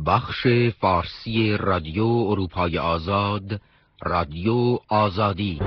بخش فارسی رادیو اروپای آزاد، رادیو آزادی.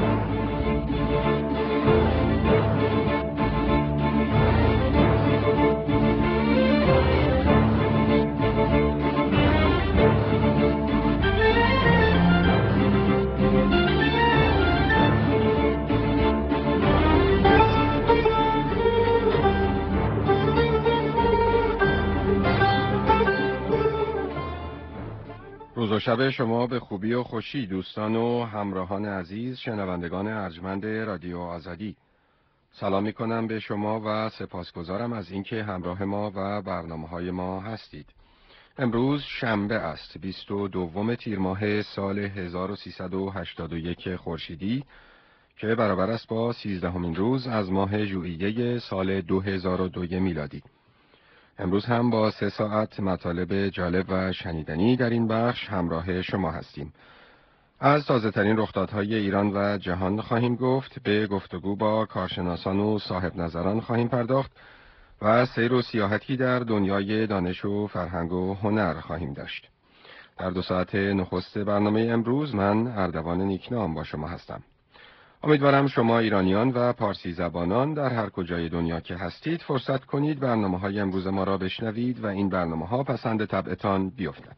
روز و شب شما به خوبی و خوشی دوستان و همراهان عزیز شنوندگان ارجمند رادیو آزادی. سلام می کنم به شما و سپاسگزارم از اینکه همراه ما و برنامه‌های ما هستید. امروز شنبه است، 22 تیر ماه سال 1381 خورشیدی که برابر است با 13مین روز از ماه ژوئیه سال 2002 میلادی. امروز هم با 3 ساعت مطالب جالب و شنیدنی در این بخش همراه شما هستیم. از تازه‌ترین رخدادهای ایران و جهان خواهیم گفت، به گفتگو با کارشناسان و صاحب نظران خواهیم پرداخت و سیر و سیاحتی در دنیای دانش و فرهنگ و هنر خواهیم داشت. در 2 ساعت نخست برنامه امروز من اردوان نیکنام با شما هستم. امیدوارم شما ایرانیان و پارسی زبانان در هر کجای دنیا که هستید فرصت کنید برنامه‌های امروز ما را بشنوید و این برنامه‌ها پسند طبعتان بیفتد.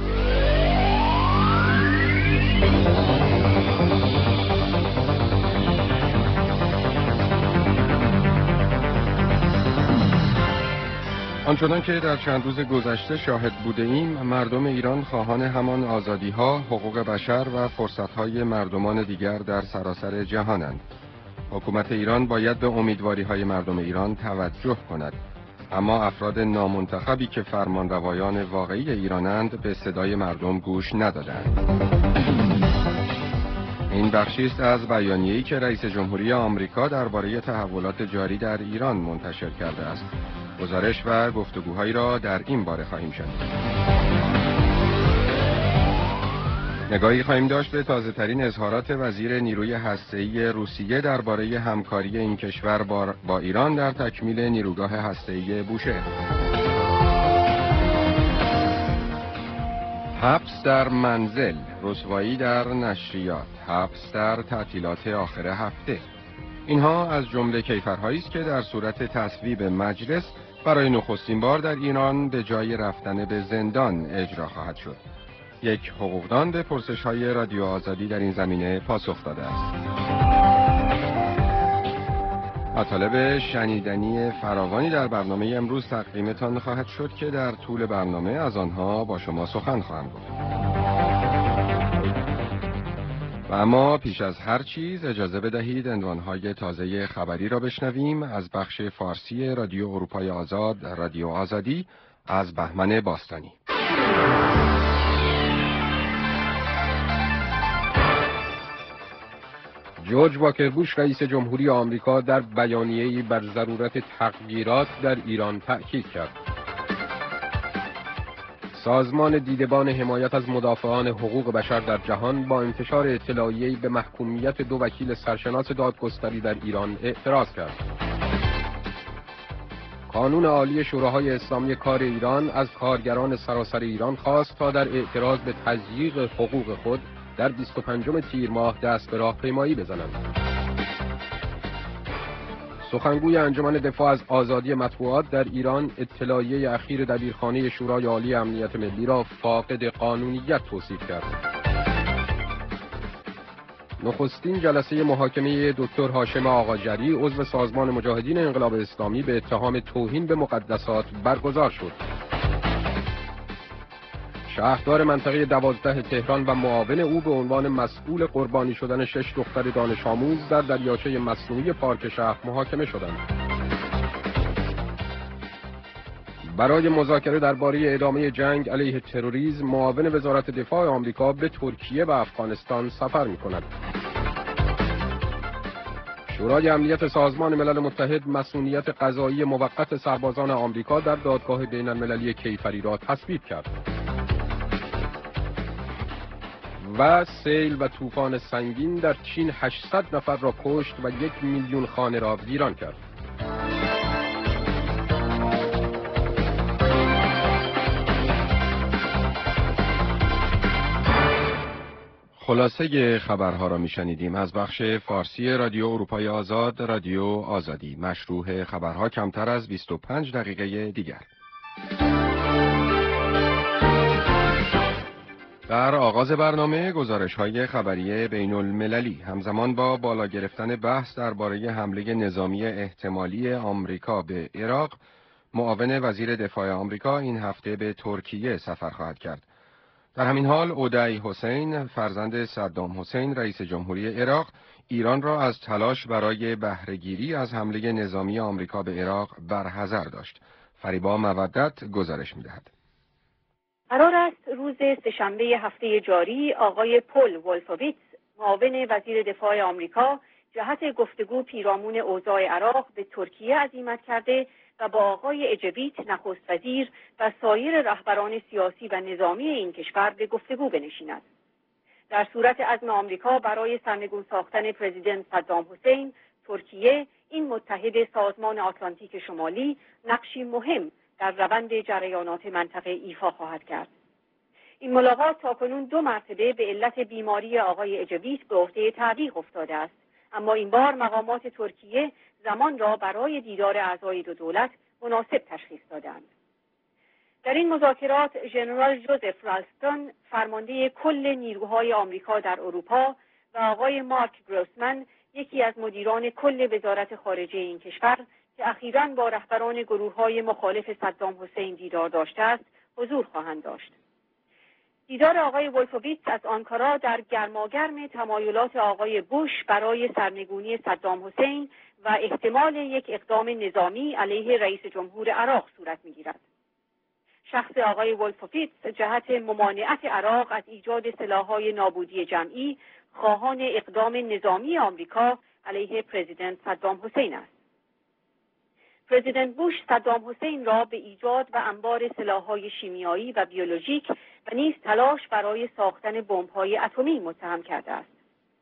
آنچنان که در چند روز گذشته شاهد بوده ایم، مردم ایران خواهان همان آزادی‌ها، حقوق بشر و فرصت‌های مردمان دیگر در سراسر جهانند. حکومت ایران باید به امیدواری‌های مردم ایران توجه کند، اما افراد نامنتخبی که فرمانروایان واقعی ایرانند به صدای مردم گوش ندادند. این بخشی است از بیانیه‌ای که رئیس جمهوری آمریکا درباره تحولات جاری در ایران منتشر کرده است. گزارش و گفتگوهایی را در این باره خواهیم شنید. نگاهی خواهیم داشت به تازه‌ترین اظهارات وزیر نیروی هسته‌ای روسیه درباره همکاری این کشور با ایران در تکمیل نیروگاه هسته‌ای بوشهر. حبس در منزل، رسوایی در نشریات، حبس در تعطیلات آخر هفته. اینها از جمله کیفرهایی است که در صورت تصویب مجلس برای نخستین بار در ایران به جای رفتن به زندان اجرا خواهد شد. یک حقوقدان به پرسش‌های رادیو آزادی در این زمینه پاسخ داده است. مطالب شنیدنی فراوانی در برنامه امروز تقدیمتان خواهد شد که در طول برنامه از آنها با شما سخن خواهم گفت. و اما پیش از هر چیز اجازه بدهید عنوان‌های تازه خبری را بشنویم از بخش فارسی رادیو اروپای آزاد، رادیو آزادی، از بهمن باستانی. جورج واکر بوش رئیس جمهوری آمریکا در بیانیه‌ای بر ضرورت تغییرات در ایران تأکید کرد. سازمان دیدبان حمایت از مدافعان حقوق بشر در جهان با انتشار اطلاعیه‌ای به محکومیت 2 وکیل سرشناس دادگستری در ایران اعتراض کرد. قانون عالی شوراهای اسلامی کار ایران از کارگران سراسر ایران خواست تا در اعتراض به تضییق حقوق خود در 25 تیر ماه دست به راهپیمایی بزنند. سخنگوی انجمن دفاع از آزادی مطبوعات در ایران اطلاعیه اخیر دبیرخانه شورای عالی امنیت ملی را فاقد قانونیت توصیف کرد. نخستین جلسه محاکمه دکتر هاشم آقاجری عضو سازمان مجاهدین انقلاب اسلامی به اتهام توهین به مقدسات برگزار شد. شهردار منطقه 12 تهران و معاون او به عنوان مسئول قربانی شدن 6 دختر دانش آموز در دریاچه مصنوعی پارک شهر محاکمه شدند. برای مذاکره درباره ادامه جنگ علیه تروریسم، معاون وزارت دفاع آمریکا به ترکیه و افغانستان سفر می‌کند. شورای امنیت سازمان ملل متحد مسئولیت قضایی موقت سربازان آمریکا در دادگاه بین‌المللی کیفری را تصویب کرد. و سیل و طوفان سنگین در چین 800 نفر را کشت و 1 میلیون خانه را ویران کرد. خلاصه خبرها را میشنیدیم از بخش فارسی رادیو اروپای آزاد، رادیو آزادی. مشروع خبرها کمتر از 25 دقیقه دیگر. در آغاز برنامه گزارش‌های خبری بین المللی همزمان با بالا گرفتن بحث درباره حمله نظامی احتمالی آمریکا به عراق، معاون وزیر دفاع آمریکا این هفته به ترکیه سفر خواهد کرد. در همین حال اودای حسین، فرزند صدام حسین رئیس جمهوری عراق، ایران را از تلاش برای بهره‌گیری از حمله نظامی آمریکا به عراق برحذر داشت. فریبا مودت گزارش می‌دهد. قرار است روز سه‌شنبه هفته جاری آقای پل ولفوویتس، معاون وزیر دفاع آمریکا، جهت گفتگو پیرامون اوضاع عراق به ترکیه عزیمت کرده و با آقای اجویت نخست وزیر و سایر رهبران سیاسی و نظامی این کشور به گفتگو بنشیند. در صورت عزم آمریکا برای سرنگون ساختن پرزیدنت صدام حسین، ترکیه، این متحد سازمان آتلانتیک شمالی، نقشی مهم در روند جریانات منطقه ایفا خواهد کرد. این ملاقات تاکنون 2 مرتبه به علت بیماری آقای اجویت به عهده تعلیق افتاده است، اما این بار مقامات ترکیه زمان را برای دیدار اعضای 2 دولت مناسب تشخیص دادند. در این مذاکرات ژنرال جوزف رالستون، فرمانده کل نیروهای آمریکا در اروپا، و آقای مارک گروسمن، یکی از مدیران کل وزارت خارجه این کشور که اخیراً با رهبران گروه‌های مخالف صدام حسین دیدار داشته است، حضور خواهند داشت. دیدار آقای ولفوویتس از آنکارا در گرماگرم تمایلات آقای بوش برای سرنگونی صدام حسین و احتمال یک اقدام نظامی علیه رئیس جمهور عراق صورت می‌گیرد. شخص آقای ولفوویتس جهت ممانعت عراق از ایجاد سلاح‌های نابودی جمعی خواهان اقدام نظامی آمریکا علیه پرزیدنت صدام حسین است. پرزیدنت بوش صدام حسین را به ایجاد و انبار سلاح‌های شیمیایی و بیولوژیک و نیز تلاش برای ساختن بمب‌های اتمی متهم کرده است.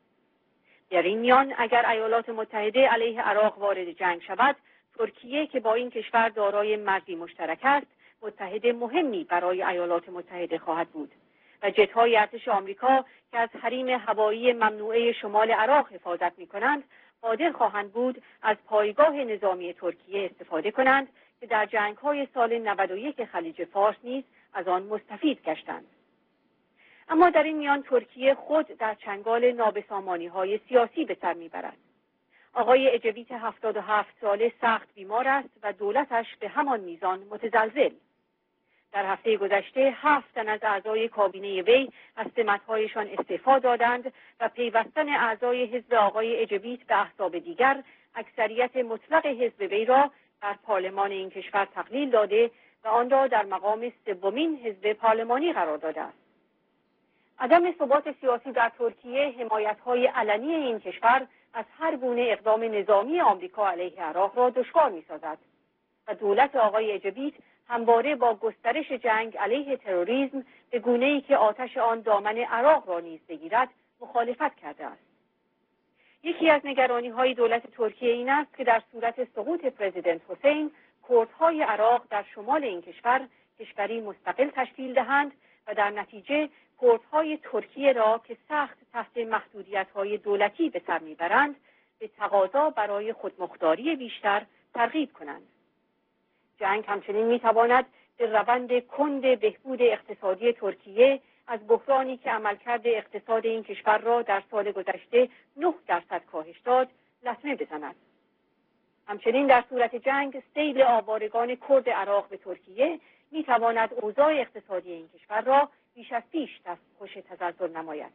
در این میان اگر ایالات متحده علیه عراق وارد جنگ شود، ترکیه که با این کشور دارای مرزی مشترک است، متحد مهمی برای ایالات متحده خواهد بود و جت‌های ارتش آمریکا که از حریم هوایی ممنوعه شمال عراق حفاظت می‌کنند، قادر خواهند بود از پایگاه نظامی ترکیه استفاده کنند که در جنگ‌های سال 91 خلیج فارس نیز از آن مستفید گشتند. اما در این میان ترکیه خود در چنگال نابسامانی‌های سیاسی به سر می‌برد. آقای اجویت 77 ساله سخت بیمار است و دولتش به همان میزان متزلزل. در هفته گذشته 7 تن از اعضای کابینه وی از سمت‌هایشان استعفا دادند و پیوستن اعضای حزب آقای اجویت به احزاب دیگر اکثریت مطلق حزب وی را در پارلمان این کشور تقلیل داده و آن را در مقام 3مین حزب پارلمانی قرار داده است. عدم ثبات سیاسی در ترکیه حمایت‌های علنی این کشور از هر گونه اقدام نظامی آمریکا علیه عراق را دشوار می‌سازد و دولت آقای اجویت همواره با گسترش جنگ علیه تروریسم به گونه‌ای که آتش آن دامن عراق را نیز بگیرد مخالفت کرده است. یکی از نگرانی‌های دولت ترکیه این است که در صورت سقوط پرزیدنت حسین، کردهای عراق در شمال این کشور کشوری مستقل تشکیل دهند و در نتیجه کردهای ترکیه را که سخت تحت محدودیت‌های دولتی به سر میبرند به تقاضا برای خودمختاری بیشتر ترغیب کنند. جنگ همچنین میتواند به روند کند بهبود اقتصادی ترکیه از بحرانی که عملکرد اقتصاد این کشور را در سال گذشته 9% کاهش داد لطمه بزند. همچنین در صورت جنگ سیل آوارگان کرد عراق به ترکیه میتواند اوضاع اقتصادی این کشور را بیش از پیش دستخوش تزلزل نماید.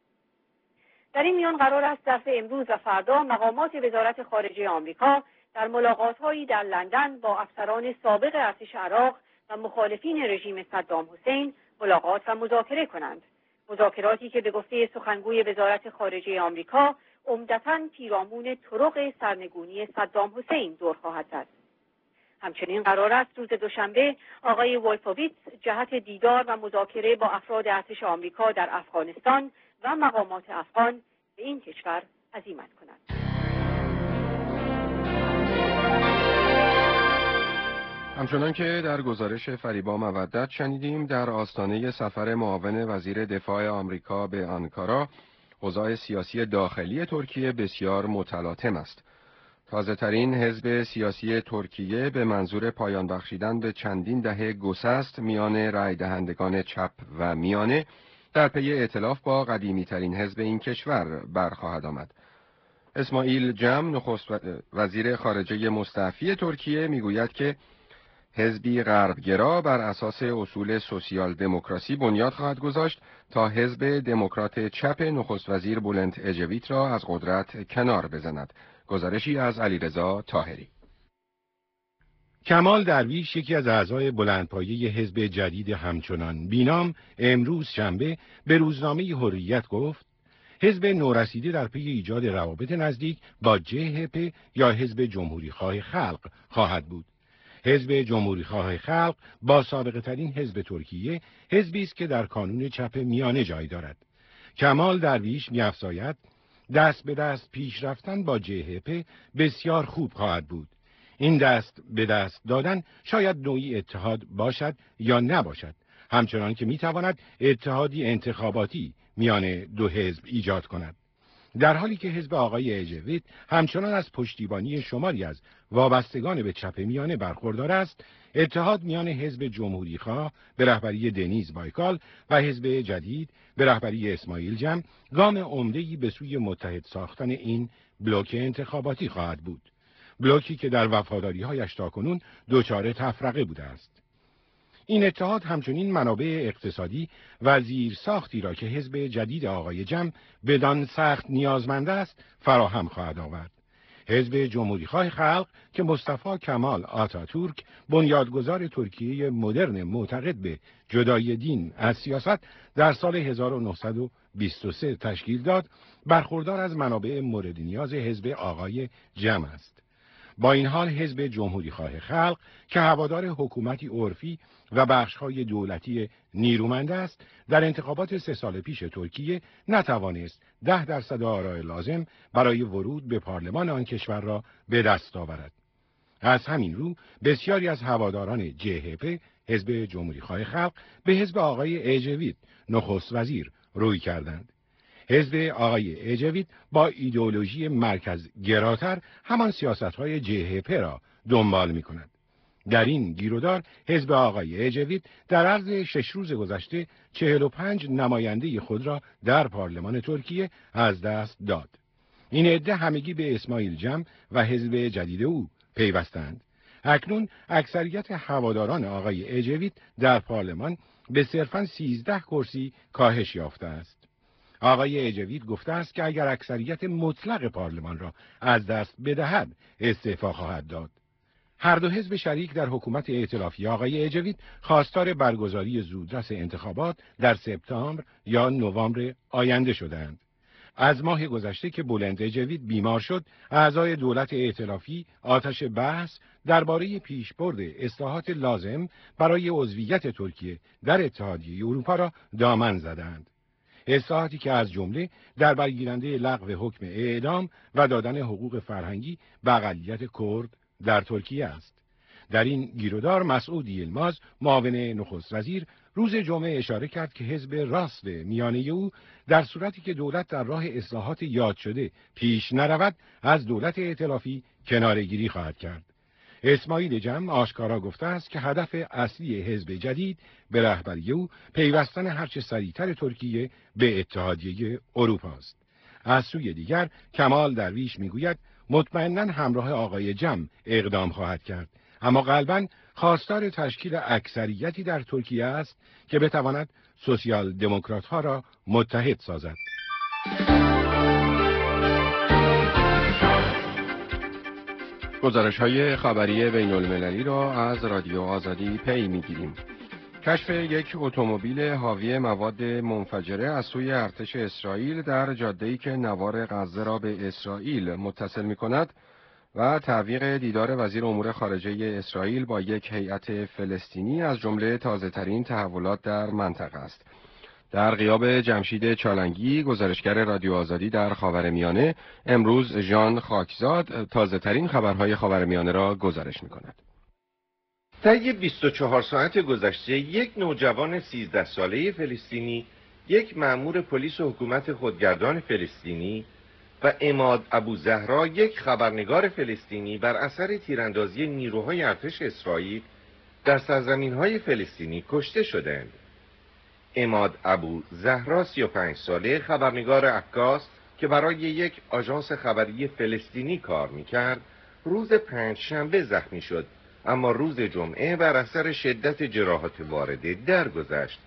در این میان قرار است ظرف امروز و فردا مقامات وزارت خارجه آمریکا در ملاقات‌هایی در لندن با افسران سابق ارتش عراق و مخالفین رژیم صدام حسین ملاقات و مذاکره کنند. مذاکراتی که به گفته سخنگوی وزارت خارجه آمریکا عمدتاً پیرامون طرق سرنگونی صدام حسین دور خواهد زد. همچنین قرار است روز دوشنبه آقای ولفوویتس جهت دیدار و مذاکره با افراد ارتش آمریکا در افغانستان و مقامات افغان به این کشور عزیمت کند. همچنان که در گزارش فریبا مودت شنیدیم، در آستانه سفر معاون وزیر دفاع آمریکا به آنکارا، اوضاع سیاسی داخلی ترکیه بسیار متلاطم است. تازه‌ترین حزب سیاسی ترکیه به منظور پایان بخشیدن به چندین دهه گسست میان رای دهندگان چپ و میانه در پی ائتلاف با قدیمی‌ترین حزب این کشور برخواهد آمد. اسماعیل جم، نخست وزیر خارجه مستعفی ترکیه، میگوید که حزبی غربگرا بر اساس اصول سوسیال دموکراسی بنیاد خواهد گذاشت تا حزب دموکرات چپ نخست وزیر بولند اجویت را از قدرت کنار بزند. گزارشی از علیرضا طاهری. کمال درویش، یکی از اعضای بلندپایه حزب جدید همچنان بینام، امروز شنبه به روزنامه حریت گفت حزب نورسیده در پی ایجاد روابط نزدیک با JHP یا حزب جمهوریخواه خلق خواهد بود. حزب جمهوریخواه خلق با سابقه ترین حزب ترکیه، حزبی است که در کانون چپ میانه جای دارد. کمال درویش می‌افزاید دست به دست پیش رفتن با JHP بسیار خوب خواهد بود. این دست به دست دادن شاید نوعی اتحاد باشد یا نباشد، همچنان که میتواند اتحادی انتخاباتی میان دو حزب ایجاد کند. در حالی که حزب آقای اجویت همچنان از پشتیبانی شماری از وابستگان به چپ میانه برخوردار است، اتحاد میان حزب جمهوریخواه به رهبری دنیز بایکال و حزب جدید به رهبری اسماعیل جم گام عمده‌ای به سوی متحد ساختن این بلوک انتخاباتی خواهد بود. بلوکی که در وفاداری‌هایش تاکنون دچار تفرقه بوده است. این اتحاد همچنین منابع اقتصادی و زیرساختی را که حزب جدید آقای جم بدان سخت نیازمند است فراهم خواهد آورد. حزب جمهوریخواه خلق که مصطفی کمال آتاتورک، بنیادگذار ترکیه مدرن معتقد به جدایی دین از سیاست، در سال 1923 تشکیل داد، برخوردار از منابع مورد نیاز حزب آقای جم است. با این حال حزب جمهوریخواه خلق که هوادار حکومتی عرفی و بخش‌های دولتی نیرومند است، در انتخابات 3 سال پیش ترکیه نتوانست 10% آرای لازم برای ورود به پارلمان آن کشور را به دست آورد. از همین رو بسیاری از هواداران JHP، حزب جمهوریخواه خلق، به حزب آقای اجویت، نخست وزیر، روی کردند. حزب آقای اجویت با ایدئولوژی مرکز گراتر همان سیاست‌های JHP را دنبال می‌کند. در این گیرودار حزب آقای اجویت در عرض 6 روز گذشته 45 نماینده خود را در پارلمان ترکیه از دست داد. این عده همگی به اسماعیل جم و حزب جدید او پیوستند. اکنون اکثریت هواداران آقای اجویت در پارلمان به صرفاً 13 کرسی کاهش یافته است. آقای اجویت گفته است که اگر اکثریت مطلق پارلمان را از دست بدهد استعفا خواهد داد. هر دو حزب شریک در حکومت ائتلافی آقای اجویت خواستار برگزاری زودرس انتخابات در سپتامبر یا نوامبر آینده شدند. از ماه گذشته که بولند اجویت بیمار شد، اعضای دولت ائتلافی آتش بحث درباره پیشبرد اصلاحات لازم برای عضویت ترکیه در اتحادیه اروپا را دامن زدند. اصلاحاتی که از جمله در برگیرنده لغو حکم اعدام و دادن حقوق فرهنگی به اقلیت کرد در ترکیه است. در این گیرودار مسعود یلماز، معاون نخست وزیر، روز جمعه اشاره کرد که حزب راست میانه او در صورتی که دولت در راه اصلاحات یاد شده پیش نرود، از دولت ائتلافی کناره‌گیری خواهد کرد. اسماعیل جم آشکارا گفته است که هدف اصلی حزب جدید به رهبری او پیوستن هرچه سریعتر ترکیه به اتحادیه اروپا است. از سوی دیگر کمال درویش میگوید مطمئناً همراه آقای جم اقدام خواهد کرد، اما غالباً خواستار تشکیل اکثریتی در ترکیه است که بتواند سوسیال دموکرات ها را متحد سازد. گزارش‌های خبری بین‌المللی را از رادیو آزادی پی می‌گیریم. کشف یک اتومبیل حاوی مواد منفجره از سوی ارتش اسرائیل در جاده‌ای که نوار غزه را به اسرائیل متصل می‌کند و تعویق دیدار وزیر امور خارجه اسرائیل با یک هیئت فلسطینی از جمله تازه‌ترین تحولات در منطقه است. در غیاب جمشید چالنگی، گزارشگر رادیو آزادی در خاورمیانه، امروز ژان خاکزاد تازه‌ترین خبرهای خاورمیانه را گزارش می‌کند. طی 24 ساعت گذشته یک نوجوان 13 ساله فلسطینی، یک مأمور پلیس و حکومت خودگردان فلسطینی و عماد ابوزهرا، یک خبرنگار فلسطینی، بر اثر تیراندازی نیروهای ارتش اسرائیل در سرزمین‌های فلسطینی کشته شدند. عماد ابوزهرا 35 ساله خبرنگار عکاس که برای یک آژانس خبری فلسطینی کار می‌کرد، روز پنجشنبه زخمی شد، اما روز جمعه بر اثر شدت جراحات وارده درگذشت.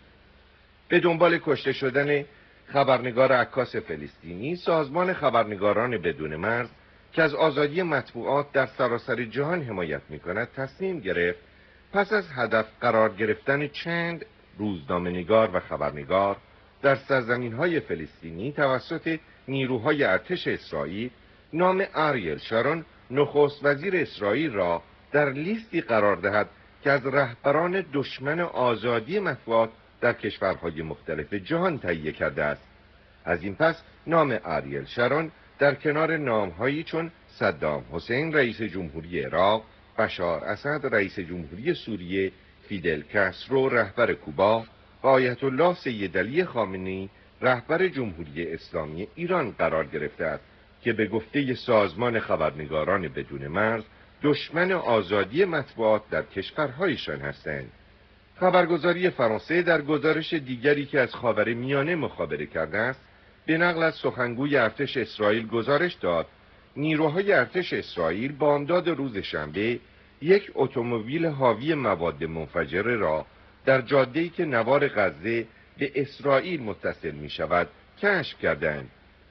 به دنبال کشته شدن خبرنگار عکاس فلسطینی، سازمان خبرنگاران بدون مرز که از آزادی مطبوعات در سراسر جهان حمایت می‌کند تصمیم گرفت پس از هدف قرار گرفتن چند روزنامه‌نگار و خبرنگار در سرزمین‌های فلسطینی توسط نیروهای ارتش اسرائیل، نام آریل شارون نخست وزیر اسرائیل را در لیستی قرار دهد که از رهبران دشمن آزادی مطبوعات در کشورهای مختلف جهان تهیه کرده است. از این پس نام آریل شارون در کنار نام‌هایی چون صدام حسین رئیس جمهوری عراق، بشار اسد رئیس جمهوری سوریه، فیدل کاسترو رهبر کوبا و آیت الله سیدعلی خامنه‌ای رهبر جمهوری اسلامی ایران قرار گرفته است که به گفته سازمان خبرنگاران بدون مرز دشمن آزادی مطبوعات در کشورهایشان هستند. خبرگزاری فرانسه در گزارش دیگری که از خاورمیانه مخابره کرده است، به نقل از سخنگوی ارتش اسرائیل گزارش داد نیروهای ارتش اسرائیل بامداد روز شنبه یک اتومبیل حاوی مواد منفجره را در جاده‌ای که نوار غزه به اسرائیل متصل می شود کشف کردند.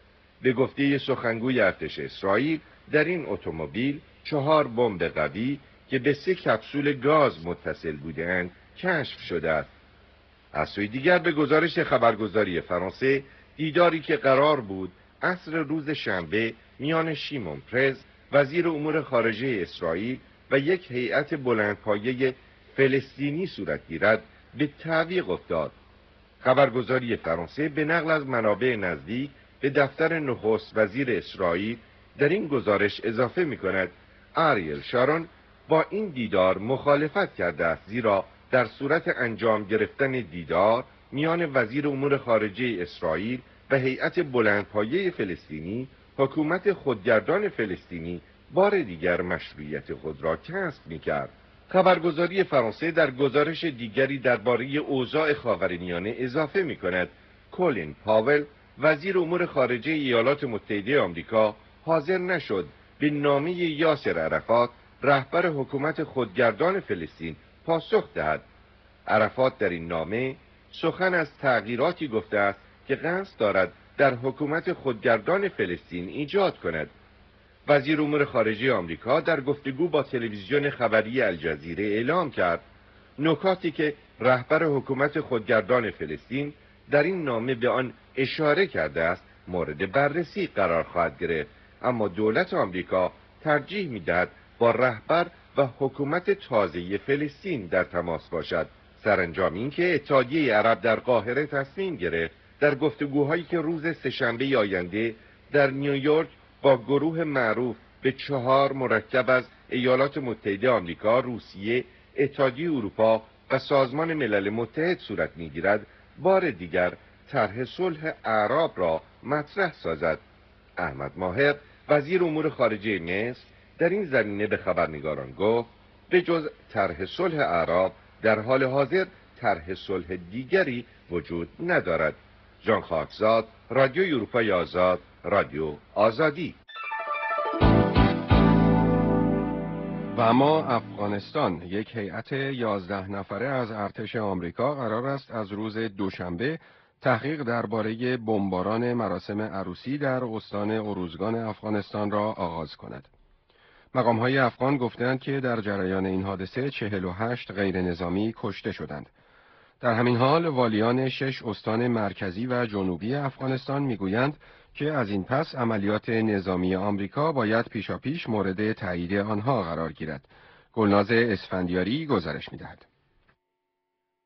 به گفته سخنگوی ارتش اسرائیل، در این اتومبیل 4 بمب قوی که به 3 کپسول گاز متصل بودند کشف شده است. از سوی دیگر به گزارش خبرگزاری فرانسه، دیداری که قرار بود عصر روز شنبه میان شیمون پرز وزیر امور خارجه اسرائیل و یک هیئت بلندپایه فلسطینی صورت گیرد به تعویق افتاد. خبرگزاری فرانسه به نقل از منابع نزدیک به دفتر نخست وزیر اسرائیل در این گزارش اضافه می کند آریل شارون با این دیدار مخالفت کرده است، زیرا در صورت انجام گرفتن دیدار میان وزیر امور خارجه اسرائیل و هیئت بلندپایه فلسطینی، حکومت خودگردان فلسطینی بار دیگر مشروعیت خود را کسب می‌کرد. خبرگزاری فرانسه در گزارش دیگری درباره اوضاع خاورمیانه اضافه می‌کند کولین پاول وزیر امور خارجه ایالات متحده آمریکا حاضر نشد به نامه یاسر عرفات رهبر حکومت خودگردان فلسطین پاسخ دهد. عرفات در این نامه سخن از تغییراتی گفته است که قصد دارد در حکومت خودگردان فلسطین ایجاد کند. وزیر امور خارجه آمریکا در گفتگو با تلویزیون خبری الجزیره اعلام کرد نکاتی که رهبر حکومت خودگردان فلسطین در این نامه به آن اشاره کرده است مورد بررسی قرار خواهد گرفت، اما دولت آمریکا ترجیح می‌دهد با رهبر و حکومت تازه فلسطین در تماس باشد. سرانجام این که اتحادیه عرب در قاهره تصمیم گرفت در گفتگوهایی که روز سه‌شنبه آینده در نیویورک با گروه معروف به 4 مرکب از ایالات متحده آمریکا، روسیه، اتحادیه اروپا و سازمان ملل متحد صورت می‌گیرد، بار دیگر طرح صلح اعراب را مطرح سازد. احمد ماهر وزیر امور خارجه مصر در این زمینه به خبرنگاران گفت به جز طرح صلح اعراب در حال حاضر طرح صلح دیگری وجود ندارد. جان خاکزاد، رادیو اروپای آزاد، رادیو آزادی. و اما افغانستان، یک هیئت 11 نفره از ارتش آمریکا قرار است از روز دوشنبه تحقیق درباره بمباران مراسم عروسی در استان اروزگان افغانستان را آغاز کند. مقام‌های افغان گفتند که در جریان این حادثه 48 غیر نظامی کشته شدند. در همین حال والیان 6 استان مرکزی و جنوبی افغانستان میگویند که از این پس عملیات نظامی آمریکا باید پیشاپیش مورد تایید آنها قرار گیرد. گلناز اسفندیاری گزارش می‌دهد.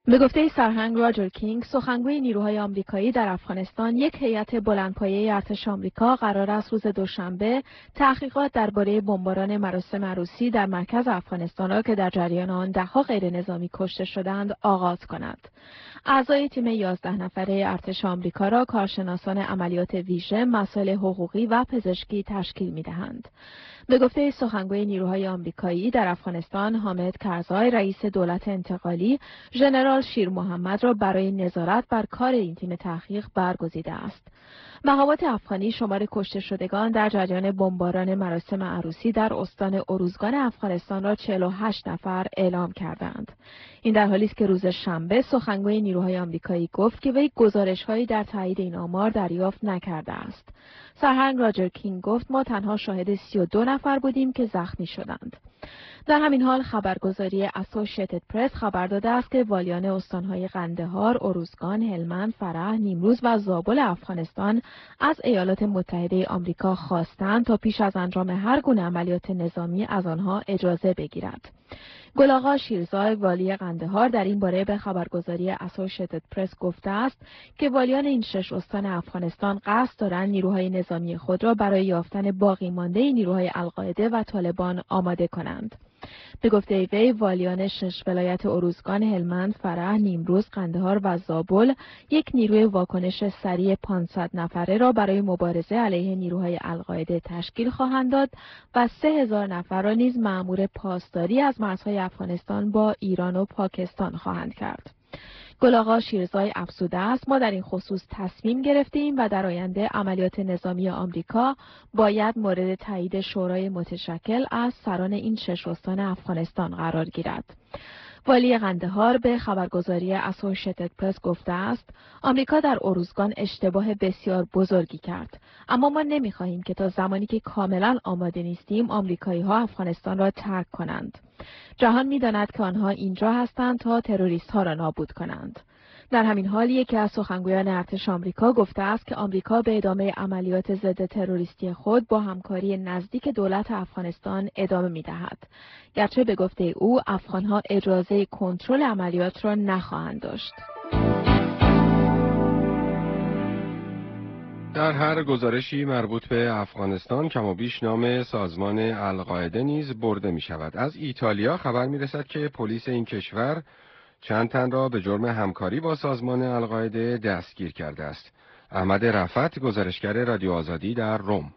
به گفته سرهنگ راجر کینگ، سخنگوی نیروهای آمریکایی در افغانستان، یک هیئت بلندپایه ارتش آمریکا قرار است روز دوشنبه تحقیقات درباره بمباران مراسم عروسی در مرکز افغانستان را که در جریان آن ده‌ها غیرنظامی کشته شدند آغاز کند. اعضای تیم 11 نفره ارتش آمریکا را کارشناسان عملیات ویژه، مسائل حقوقی و پزشکی تشکیل می‌دهند. به گفته سخنگوی نیروهای آمریکایی در افغانستان، حامد کرزای، رئیس دولت انتقالی، ژنرال شیر محمد را برای نظارت بر کار این تیم تحقیق برگزیده است. مقامات افغانی شمار کشته شدگان در جریان بمباران مراسم عروسی در استان اروزگان افغانستان را 48 نفر اعلام کردند. این در حالی است که روز شنبه سخنگوی نیروهای آمریکایی گفت که وی گزارش‌هایی در تایید این آمار دریافت نکرده است. سرهنگ راجر کینگ گفت ما تنها شاهد 32 نفر بودیم که زخمی شدند. در همین حال خبرگزاری اسوسییتد پرس خبر داده است که والیان استانهای قندهار، اروزگان، هلمند، فرح، نیمروز و زابل افغانستان از ایالات متحده آمریکا خواستند تا پیش از انجام هر گونه عملیات نظامی از آنها اجازه بگیرد. گل‌آقا شیرزای، والی قندهار، در این باره به خبرگزاری اسوسییتد پرس گفته است که والیان این 6 استان افغانستان قصد دارند نیروهای نظامی خود را برای یافتن باقی مانده نیروهای القاعده و طالبان آماده کنند. به گفته وی، والیان 6 ولایت اروزگان، هلمند، فرح، نیمروز، قندهار و زابل یک نیروی واکنش سریع 500 نفره را برای مبارزه علیه نیروهای القاعده تشکیل خواهند داد و 3000 نفر را نیز مأمور پاسداری از مرزهای افغانستان با ایران و پاکستان خواهند کرد. گل‌آقا شیرزای افزوده است ما در این خصوص تصمیم گرفتیم و در آینده عملیات نظامی آمریکا باید مورد تایید شورای متشکل از سران این 6 استان افغانستان قرار گیرد. والی قندهار به خبرگزاری اسوسییتد پرس گفته است آمریکا در اروزگان اشتباه بسیار بزرگی کرد، اما ما نمی‌خواهیم که تا زمانی که کاملا آماده نیستیم آمریکایی‌ها افغانستان را ترک کنند. جهان می‌داند که آنها اینجا هستند تا تروریست‌ها را نابود کنند. در همین حال یکی از سخنگویان ارتش آمریکا گفته است که آمریکا به ادامه عملیات ضد تروریستی خود با همکاری نزدیک دولت افغانستان ادامه می‌دهد. گرچه به گفته او افغان‌ها اجازه کنترل عملیات را نخواهند داشت. در هر گزارشی مربوط به افغانستان کم و بیش نام سازمان القاعده نیز برده می شود. از ایتالیا خبر می رسد که پلیس این کشور چند تن را به جرم همکاری با سازمان القاعده دستگیر کرده است. احمد رفعت، گزارشگر رادیو آزادی در روم.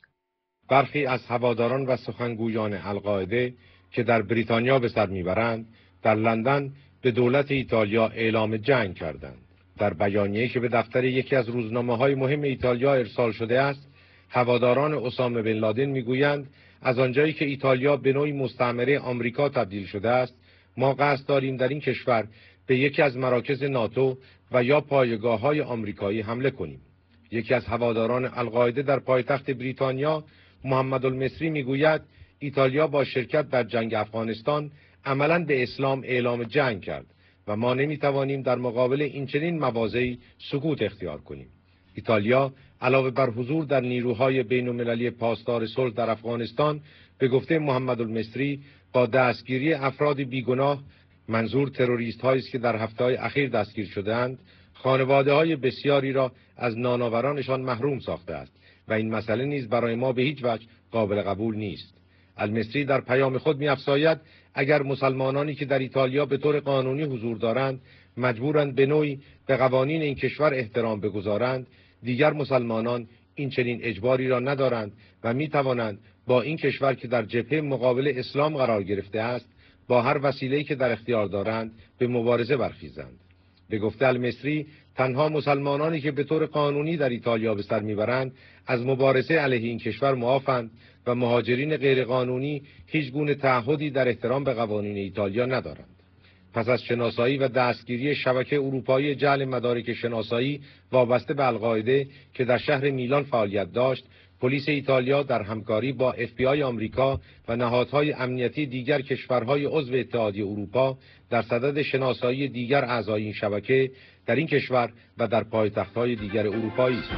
برخی از هواداران و سخنگویان القاعده که در بریتانیا به سر میبرند، در لندن به دولت ایتالیا اعلام جنگ کردند. در بیانیه‌ای که به دفتر یکی از روزنامه‌های مهم ایتالیا ارسال شده است، هواداران اسامه بن لادن میگویند از آنجایی که ایتالیا به نوعی مستعمره آمریکا تبدیل شده است، ما قصد داریم در این کشور به یکی از مراکز ناتو و یا پایگاه‌های آمریکایی حمله کنیم. یکی از هواداران القاعده در پایتخت بریتانیا، محمد المصری میگوید ایتالیا با شرکت در جنگ افغانستان عملاً به اسلام اعلام جنگ کرد و ما نمیتوانیم در مقابل این چنین مواضعی سکوت اختیار کنیم. ایتالیا علاوه بر حضور در نیروهای بین‌المللی پاسدار صلح در افغانستان، به گفته محمد المصری با دستگیری افراد بیگناه، منظور تروریست هایی است که در هفته‌های اخیر دستگیر شده‌اند، خانواده‌های بسیاری را از نانآورانشان محروم ساخته است و این مسئله نیز برای ما به هیچ وجه قابل قبول نیست. المصری در پیام خود می‌افزاید اگر مسلمانانی که در ایتالیا به طور قانونی حضور دارند مجبورند به نوعی به قوانین این کشور احترام بگذارند، دیگر مسلمانان این چنین اجباری را ندارند و می‌توانند با این کشور که در جبهه مقابل اسلام قرار گرفته است با هر وسیله‌ای که در اختیار دارند به مبارزه برخیزند. به گفته المصری تنها مسلمانانی که به طور قانونی در ایتالیا به سر میبرند از مبارزه علیه این کشور معافند و مهاجرین غیرقانونی هیچ گونه تعهدی در احترام به قوانین ایتالیا ندارند. پس از شناسایی و دستگیری شبکه اروپایی جعل مدارک شناسایی وابسته به القاعده که در شهر میلان فعالیت داشت، پلیس ایتالیا در همکاری با FBI آمریکا و نهادهای امنیتی دیگر کشورهای عضو اتحادیه اروپا در صدد شناسایی دیگر اعضای این شبکه در این کشور و در پایتخت‌های دیگر اروپایی است.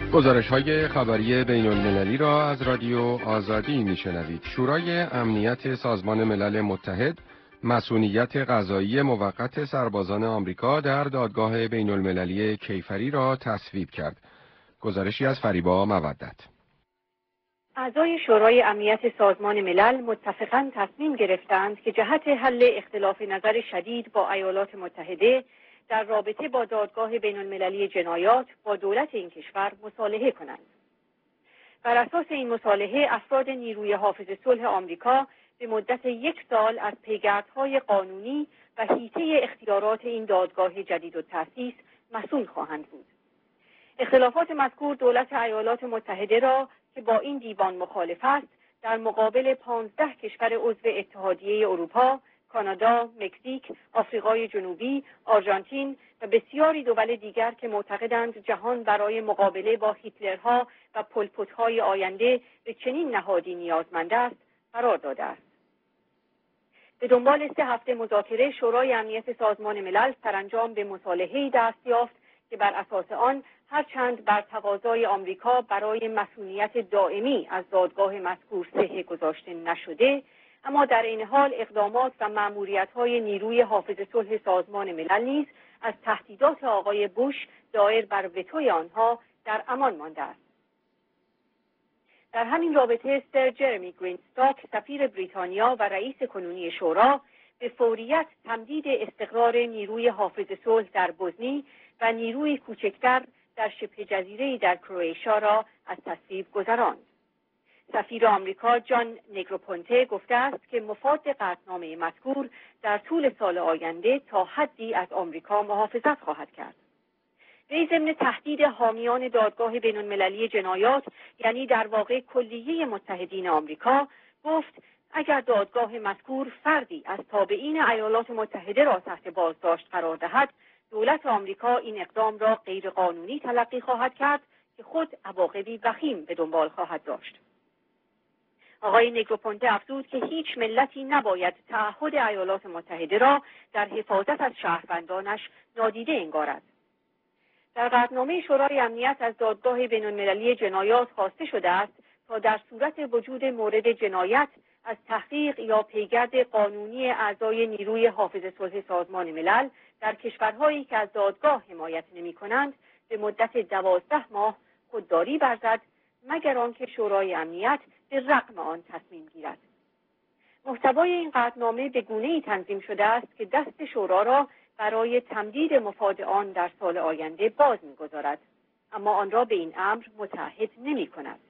گزارش‌های خبری بین‌المللی را از رادیو آزادی میشنوید. شورای امنیت سازمان ملل متحد مسئولیت قضایی موقت سربازان آمریکا در دادگاه بین‌المللی کیفری را تصویب کرد. گزارشی از فریبا مودت. اعضای شورای امنیت سازمان ملل متفقاً تصمیم گرفتند که جهت حل اختلاف نظر شدید با ایالات متحده در رابطه با دادگاه بین‌المللی جنایات با دولت این کشور مصالحه کنند. بر اساس این مصالحه افراد نیروی حافظ صلح آمریکا به مدت 1 سال از پیگردهای قانونی و حیطه اختیارات این دادگاه جدید و تأسیس مسئول خواهند بود. اختلافات مذکور دولت ایالات متحده را که با این دیوان مخالف است در مقابل 15 کشور عضو اتحادیه اروپا، کانادا، مکزیک، آفریقای جنوبی، آرژانتین و بسیاری دول دیگر که معتقدند جهان برای مقابله با هیتلرها و پل‌پوت‌های آینده به چنین نهادی نیازمند است، قرار داده است. به دنبال 3 هفته مذاکره، شورای امنیت سازمان ملل سرانجام به مصالحه‌ای دست یافت که بر اساس آن هرچند بر تقاضای آمریکا برای مسئولیت دائمی از دادگاه مذکور صحه گذاشته نشده، اما در این حال اقدامات و مأموریت‌های نیروی حافظ صلح سازمان ملل نیز از تهدیدات آقای بوش دایر بر وتوی آنها در امان مانده است. در همین رابطه سر جرمی گرینستاک سفیر بریتانیا و رئیس کنونی شورا به فوریت تمدید استقرار نیروی حافظ صلح در بوسنی و نیروی کوچکتر در شبه جزیره‌ای در کرواتیا را از تصویب گذراند. سفیر آمریکا جان نگروپونته گفته است که مفاد قطعنامه مذکور در طول سال آینده تا حدی از آمریکا محافظت خواهد کرد. وی ضمن تهدید حامیان دادگاه بین‌المللی جنایات، یعنی در واقع کلیه متحدین آمریکا، گفت اگر دادگاه مذکور فردی از تابعین ایالات متحده را تحت بازداشت قرار دهد، دولت آمریکا این اقدام را غیرقانونی تلقی خواهد کرد که خود عواقبی وخیم به دنبال خواهد داشت. آقای نگروپونته افزود که هیچ ملتی نباید تعهد ایالات متحده را در حفاظت از شهروندانش نادیده انگارد. در قطعنامه شورای امنیت از دادگاه بین‌المللی جنایات خواسته شده است تا در صورت وجود مورد جنایت از تحقیق یا پیگرد قانونی اعضای نیروی حافظ صلح سازمان ملل در کشورهایی که از دادگاه حمایت نمی‌کنند به مدت 12 ماه خودداری ورزد، مگر آنکه شورای امنیت به رغم آن تصمیم گیرد. محتوای این قطعنامه به گونه‌ای تنظیم شده است که دست شورا را برای تمدید مفاد آن در سال آینده باز می‌گذارد، اما آن را به این امر متعهد نمی‌کند.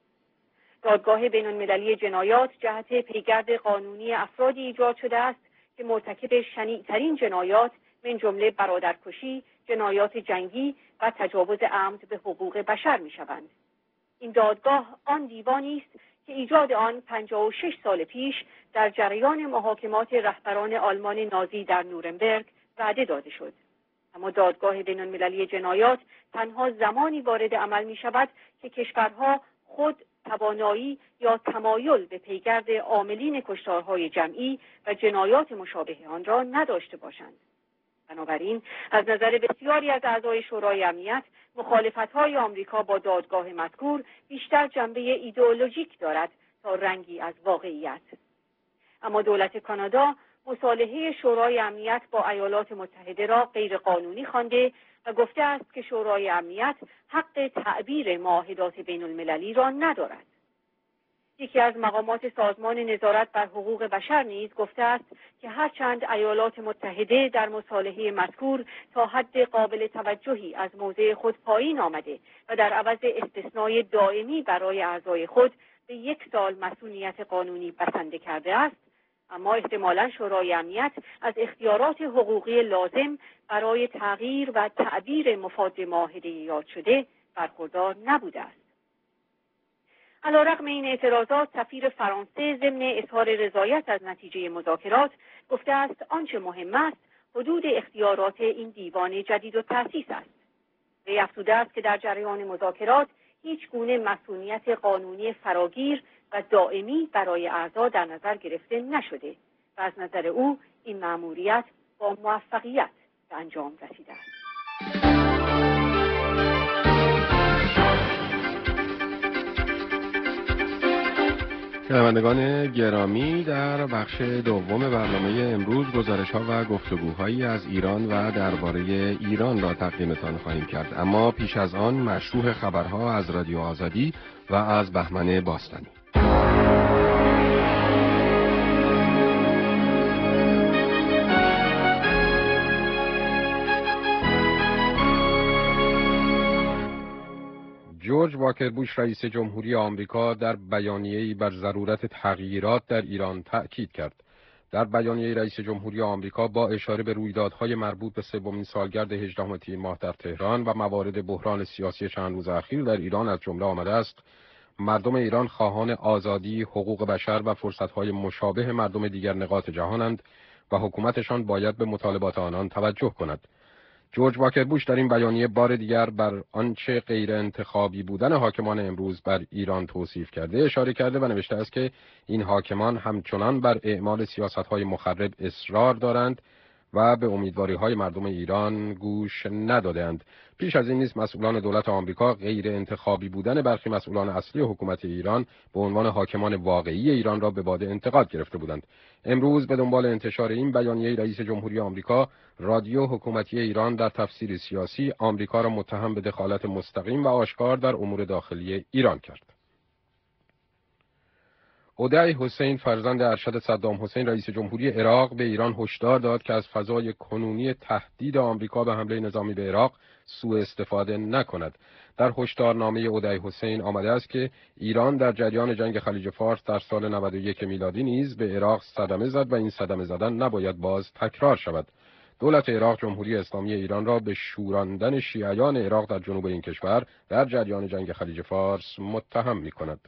دادگاه بین‌المللی جنایات جهت پیگرد قانونی افرادی ایجاد شده است که مرتکب شنیع‌ترین جنایات من جمله برادرکشی، جنایات جنگی و تجاوز عمد به حقوق بشر می‌شوند. این دادگاه آن دیوانی است که ایجاد آن 56 سال پیش در جریان محاکمات رهبران آلمان نازی در نورنبرگ وعده داده شد. اما دادگاه بین‌المللی جنایات تنها زمانی وارد عمل می‌شود که کشورها خود توانایی یا تمایل به پیگرد عاملین کشتارهای جمعی و جنایات مشابه آن را نداشته باشند. بنابراین از نظر بسیاری از اعضای شورای امنیت مخالفت‌های آمریکا با دادگاه مذکور بیشتر جنبه ایدئولوژیک دارد تا رنگی از واقعیت. اما دولت کانادا مصالحه شورای امنیت با ایالات متحده را غیرقانونی خوانده و گفته است که شورای امنیت حق تعبیر معاهدات بین‌المللی را ندارد. یکی از مقامات سازمان نظارت بر حقوق بشر نیز گفته است که هرچند ایالات متحده در مصالحه مذکور تا حد قابل توجهی از موضع خود پایین آمده و در عوض استثنای دائمی برای اعضای خود به 1 سال مسئولیت قانونی بسنده کرده است، اما احتمالاً شورای امنیت از اختیارات حقوقی لازم برای تغییر و تعبیر مفاد معاهده یاد شده برخوردار نبوده است. علیرغم این اعتراضات، سفیر فرانسه ضمن اظهار رضایت از نتیجه مذاکرات گفته است آنچه مهم است حدود اختیارات این دیوان جدید و تأسیس است. وی افزوده است که در جریان مذاکرات هیچ گونه مسئولیت قانونی فراگیر و دائمی برای اعضا در نظر گرفته نشده و از نظر او این مأموریت با موفقیت به انجام رسیده است. شنوندگان گرامی، در بخش دوم برنامه امروز گزارش‌ها و گفتگوهایی از ایران و درباره ایران را تقدیمتان خواهیم کرد، اما پیش از آن مشروح خبرها از رادیو آزادی و از بهمن باستانی. جورج واکر بوش رئیس جمهوری آمریکا در بیانیه‌ای بر ضرورت تغییرات در ایران تأکید کرد. در بیانیه رئیس جمهوری آمریکا با اشاره به رویدادهای مربوط به سومین سالگرد 18 تیر ماه در تهران و موارد بحران سیاسی چند روز اخیر در ایران از جمله آمده است: مردم ایران خواهان آزادی، حقوق بشر و فرصت‌های مشابه مردم دیگر نقاط جهانند و حکومتشان باید به مطالبات آنان توجه کند. جورج واکر بوش در این بیانیه بار دیگر بر آنچه غیر انتخابی بودن حاکمان امروز بر ایران توصیف کرده اشاره کرده و نوشته است که این حاکمان همچنان بر اعمال سیاست‌های مخرب اصرار دارند و به امیدواری‌های مردم ایران گوش ندادند. پیش از این نیز مسئولان دولت آمریکا غیر انتخابی بودن برخی مسئولان اصلی حکومت ایران به عنوان حاکمان واقعی ایران را به باد انتقاد گرفته بودند. امروز به دنبال انتشار این بیانیه رئیس جمهوری آمریکا، رادیو حکومتی ایران در تفسیر سیاسی آمریکا را متهم به دخالت مستقیم و آشکار در امور داخلی ایران کرد. اودای حسین فرزند ارشد صدام حسین رئیس جمهوری عراق به ایران هشدار داد که از فضای کنونی تهدید آمریکا به حمله نظامی به عراق سوء استفاده نکند. در هشدارنامه اودای حسین آمده است که ایران در جریان جنگ خلیج فارس در سال 91 میلادی نیز به عراق صدمه زد و این صدمه زدن نباید باز تکرار شود. دولت عراق جمهوری اسلامی ایران را به شوراندن شیعیان عراق در جنوب این کشور در جریان جنگ خلیج فارس متهم می‌کند.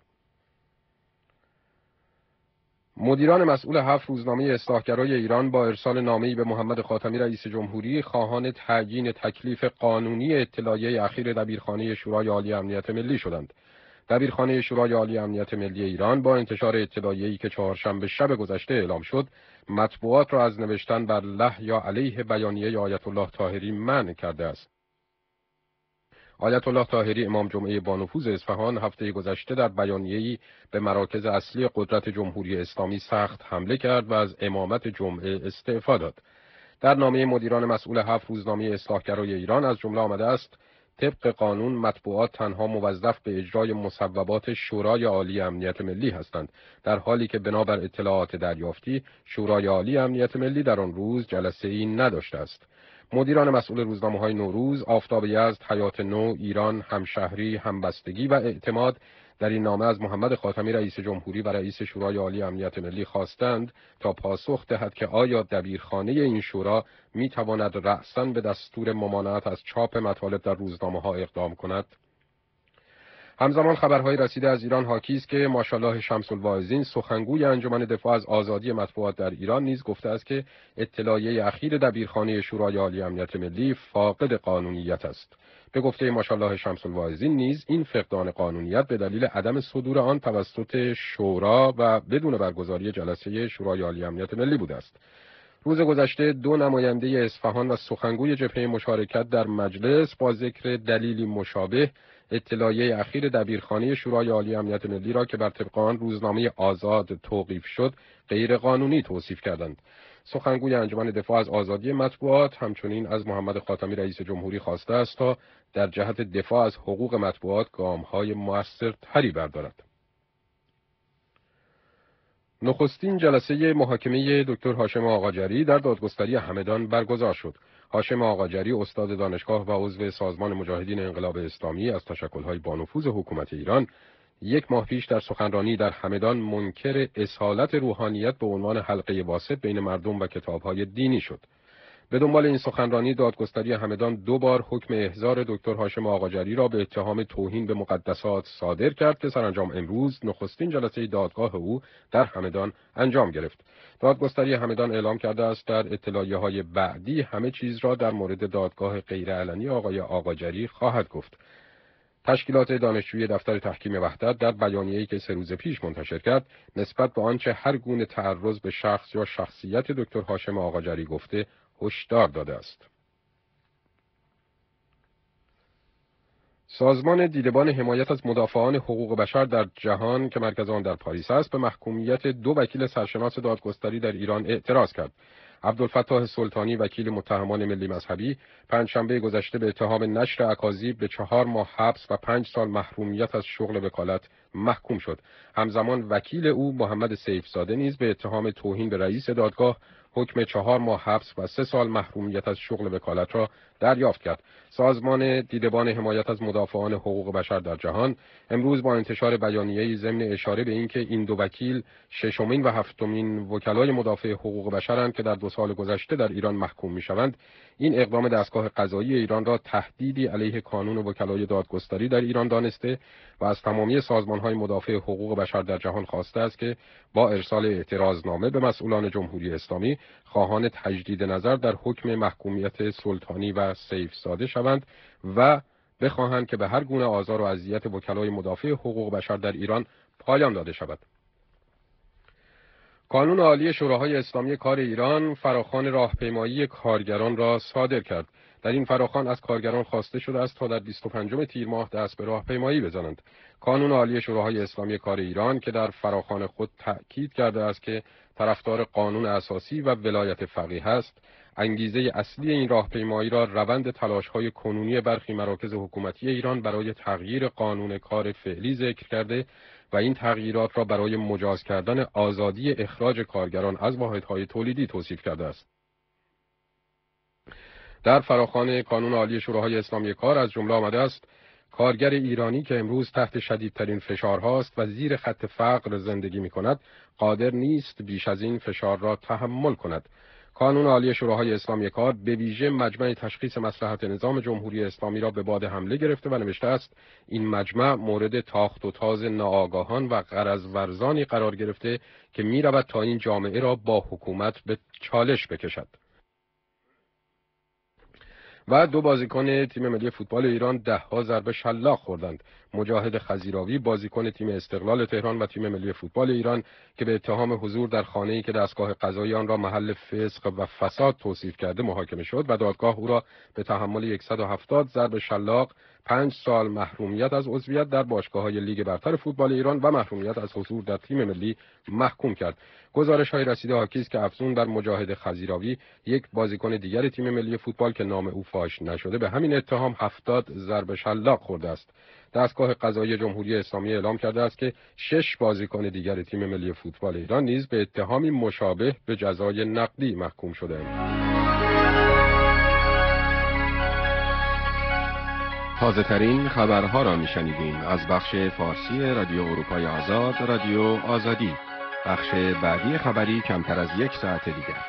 مدیران مسئول 7 روزنامه اصلاحگرای ایران با ارسال نامه‌ای به محمد خاتمی رئیس جمهوری خواهان تعیین تکلیف قانونی اطلاعیه اخیر دبیرخانه شورای عالی امنیت ملی شدند. دبیرخانه شورای عالی امنیت ملی ایران با انتشار اطلاعیه‌ای که چهارشنبه شب گذشته اعلام شد، مطبوعات را از نوشتن بر له یا علیه بیانیه آیت الله طاهری منع کرده است. آیت الله طاهری امام جمعه بانفوذ اصفهان هفته گذشته در بیانیه‌ای به مراکز اصلی قدرت جمهوری اسلامی سخت حمله کرد و از امامت جمعه استعفا داد. در نامه مدیران مسئول 7 روزنامه اصلاحگرای ایران از جمله آمده است: طبق قانون مطبوعات تنها موظف به اجرای مصوبات شورای عالی امنیت ملی هستند، در حالی که بنابر اطلاعات دریافتی شورای عالی امنیت ملی در آن روز جلسه‌ای نداشته است. مدیران مسئول روزنامه‌های نوروز، آفتاب یزد، حیات نو، ایران، همشهری، همبستگی و اعتماد در این نامه از محمد خاتمی رئیس جمهوری و رئیس شورای عالی امنیت ملی خواستند تا پاسخ دهد که آیا دبیرخانه این شورا می‌تواند رأساً به دستور ممانعت از چاپ مطالب در روزنامه‌ها اقدام کند؟ همزمان خبرهای رسیده از ایران حاکی است که ماشاءالله شمس الواعظین سخنگوی انجمن دفاع از آزادی مطبوعات در ایران نیز گفته است که اطلاعیه اخیر دبیرخانه شورای عالی امنیت ملی فاقد قانونیت است. به گفته ماشاءالله شمس الواعظین نیز این فقدان قانونیت به دلیل عدم صدور آن توسط شورا و بدون برگزاری جلسه شورای عالی امنیت ملی بوده است. روز گذشته 2 نماینده اصفهان و سخنگوی جبهه مشارکت در مجلس با ذکر دلیلی مشابه اطلاعیه اخیر دبیرخانه شورای عالی امنیت ملی را که بر طبق آن روزنامه آزاد توقیف شد غیر قانونی توصیف کردند. سخنگوی انجمن دفاع از آزادی مطبوعات همچنین از محمد خاتمی رئیس جمهوری خواسته است تا در جهت دفاع از حقوق مطبوعات گام‌های مؤثرتری بردارد. نخستین جلسه محاکمه دکتر هاشم آقاجری در دادگستری همدان برگزار شد. هاشم آقاجری استاد دانشگاه و عضو سازمان مجاهدین انقلاب اسلامی از تشکل‌های بانفوذ حکومت ایران 1 ماه پیش در سخنرانی در همدان منکر اصالت روحانیت به عنوان حلقه واسط بین مردم و کتاب‌های دینی شد. به دنبال این سخنرانی دادگستری همدان 2 بار حکم احضار دکتر هاشم آقاجری را به اتهام توهین به مقدسات صادر کرد که سرانجام امروز نخستین جلسه دادگاه او در همدان انجام گرفت. دادگستری همدان اعلام کرده است در اطلاعیه‌های بعدی همه چیز را در مورد دادگاه غیرعلنی آقای آقاجری خواهد گفت. تشکیلات دانشجویی دفتر تحکیم وحدت در بیانیه‌ای که 3 روز پیش منتشر کرد نسبت به آنچه هر گونه تعرض به شخص یا شخصیت دکتر هاشم آقاجری گفته هشدار داده است. سازمان دیدبان حمایت از مدافعان حقوق بشر در جهان که مرکز آن در پاریس است، به محکومیت 2 وکیل سرشناس دادگستری در ایران اعتراض کرد. عبدالفتاح سلطانی وکیل متهمان ملی مذهبی پنجشنبه گذشته به اتهام نشر اکاذیب به 4 ماه حبس و 5 سال محرومیت از شغل وکالت محکوم شد. همزمان وکیل او محمد سیفزاده نیز به اتهام توهین به رئیس دادگاه حکم 4 ماه حبس و 3 سال محرومیت از شغل وکالت را دریافت کرد. سازمان دیدبان حمایت از مدافعان حقوق بشر در جهان امروز با انتشار بیانیه‌ای ضمن اشاره به اینکه این 2 وکیل ششمین و هفتمین وکلای مدافع حقوق بشرند که در 2 سال گذشته در ایران محکوم می‌شوند، این اقدام دستگاه قضایی ایران را تهدیدی علیه کانون وکلای دادگستری در ایران دانسته و از تمامی سازمان‌های مدافع حقوق بشر در جهان خواسته است که با ارسال اعتراضنامه به مسئولان جمهوری اسلامی خواهان تجدید نظر در حکم محکومیت سلطانی و سیفزاده شوند و بخواهند که به هر گونه آزار و اذیت وکلای مدافع حقوق بشر در ایران پایان داده شود. کانون عالی شوراهای اسلامی کار ایران فراخوان راهپیمایی کارگران را صادر کرد. در این فراخوان از کارگران خواسته شده است تا در 25 تیر ماه دست به راهپیمایی بزنند. کانون عالی شوراهای اسلامی کار ایران که در فراخوان خود تأکید کرده است که طرفدار قانون اساسی و ولایت فقیه است، انگیزه اصلی این راهپیمایی را روند تلاش‌های کنونی برخی مراکز حکومتی ایران برای تغییر قانون کار فعلی ذکر کرده و این تغییرات را برای مجاز کردن آزادی اخراج کارگران از واحدهای تولیدی توصیف کرده است. در فراخوان کانون عالی شوراهای اسلامی کار از جمله آمده است: کارگر ایرانی که امروز تحت شدیدترین فشارهاست و زیر خط فقر زندگی می‌کند، قادر نیست بیش از این فشار را تحمل کند. کانون عالی شوراهای اسلامی کار به ویژه مجمع تشخیص مصلحت نظام جمهوری اسلامی را به باد حمله گرفته و نوشته است این مجمع مورد تاخت و تاز ناآگاهان و غرض ورزانی قرار گرفته که می‌رود تا این جامعه را با حکومت به چالش بکشد. و 2 بازیکن تیم ملی فوتبال ایران 10 ضربه شلاق خوردند. مجاهد خزیراوی بازیکن تیم استقلال تهران و تیم ملی فوتبال ایران که به اتهام حضور در خانه‌ای که دستگاه قضایی آن را محل فسق و فساد توصیف کرده محاکمه شد و دادگاه او را به تحمل 170 ضرب شلاق، 5 سال محرومیت از عضویت در باشگاه‌های لیگ برتر فوتبال ایران و محرومیت از حضور در تیم ملی محکوم کرد. گزارش‌های رسیده حاکی است که افزون بر مجاهد خزیراوی، یک بازیکن دیگر تیم ملی فوتبال که نام او فاش نشده، به همین اتهام 70 ضرب شلاق خورده است. دستگاه قضایی جمهوری اسلامی اعلام کرده است که 6 بازیکن دیگر تیم ملی فوتبال ایران نیز به اتهامی مشابه به جزای نقدی محکوم شده‌اند. تازه ترین خبرها را میشنیدیم از بخش فارسی رادیو اروپای آزاد، رادیو آزادی. بخش بعدی خبری کمتر از 1 ساعت دیگر.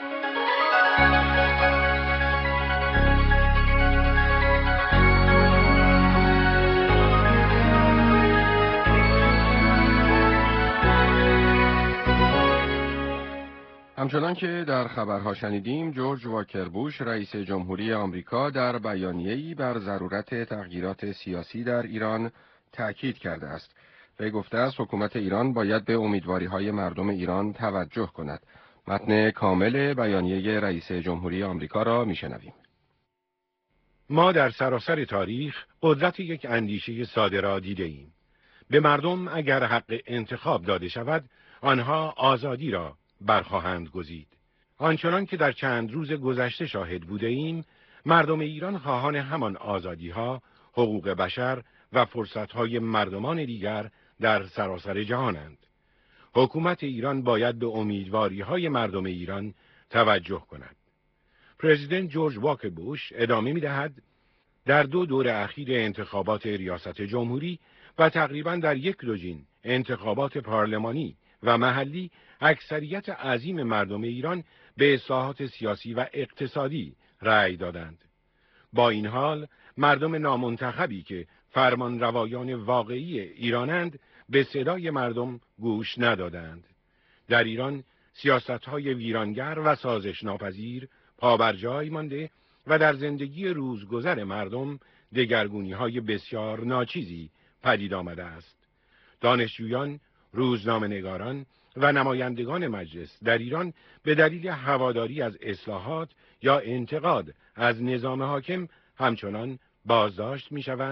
همچنان که در خبرها شنیدیم، جورج واکر بوش رئیس جمهوری آمریکا در بیانیه‌ای بر ضرورت تغییرات سیاسی در ایران تأکید کرده است. وی گفته است حکومت ایران باید به امیدواری‌های مردم ایران توجه کند. متن کامل بیانیه رئیس جمهوری آمریکا را میشنویم. ما در سراسر تاریخ قدرت یک اندیشه ساده را دیده ایم. به مردم اگر حق انتخاب داده شود، آنها آزادی را برخواهند گزید. آنچنان که در چند روز گذشته شاهد بوده ایم، مردم ایران خواهان همان آزادی‌ها، حقوق بشر و فرصت‌های مردمان دیگر در سراسر جهانند. حکومت ایران باید به امیدواری‌های مردم ایران توجه کند. پرزیدنت جورج واکر بوش ادامه می‌دهد: در 2 دور اخیر انتخابات ریاست جمهوری و تقریباً در 1 دوجین انتخابات پارلمانی و محلی، اکثریت عظیم مردم ایران به اصلاحات سیاسی و اقتصادی رأی دادند. با این حال، مردم نامنتخبی که فرمانروایان واقعی ایرانند، به صدای مردم گوش ندادند. در ایران، سیاست‌های ویرانگر و سازش ناپذیر پابرجای مانده و در زندگی روزگذر مردم دگرگونی‌های بسیار ناچیزی پدید آمده است. دانشجویان، روزنامه‌نگاران و نمایندگان مجلس در ایران به دلیل هواداری از اصلاحات یا انتقاد از نظام حاکم همچنان بازداشت می‌شوند،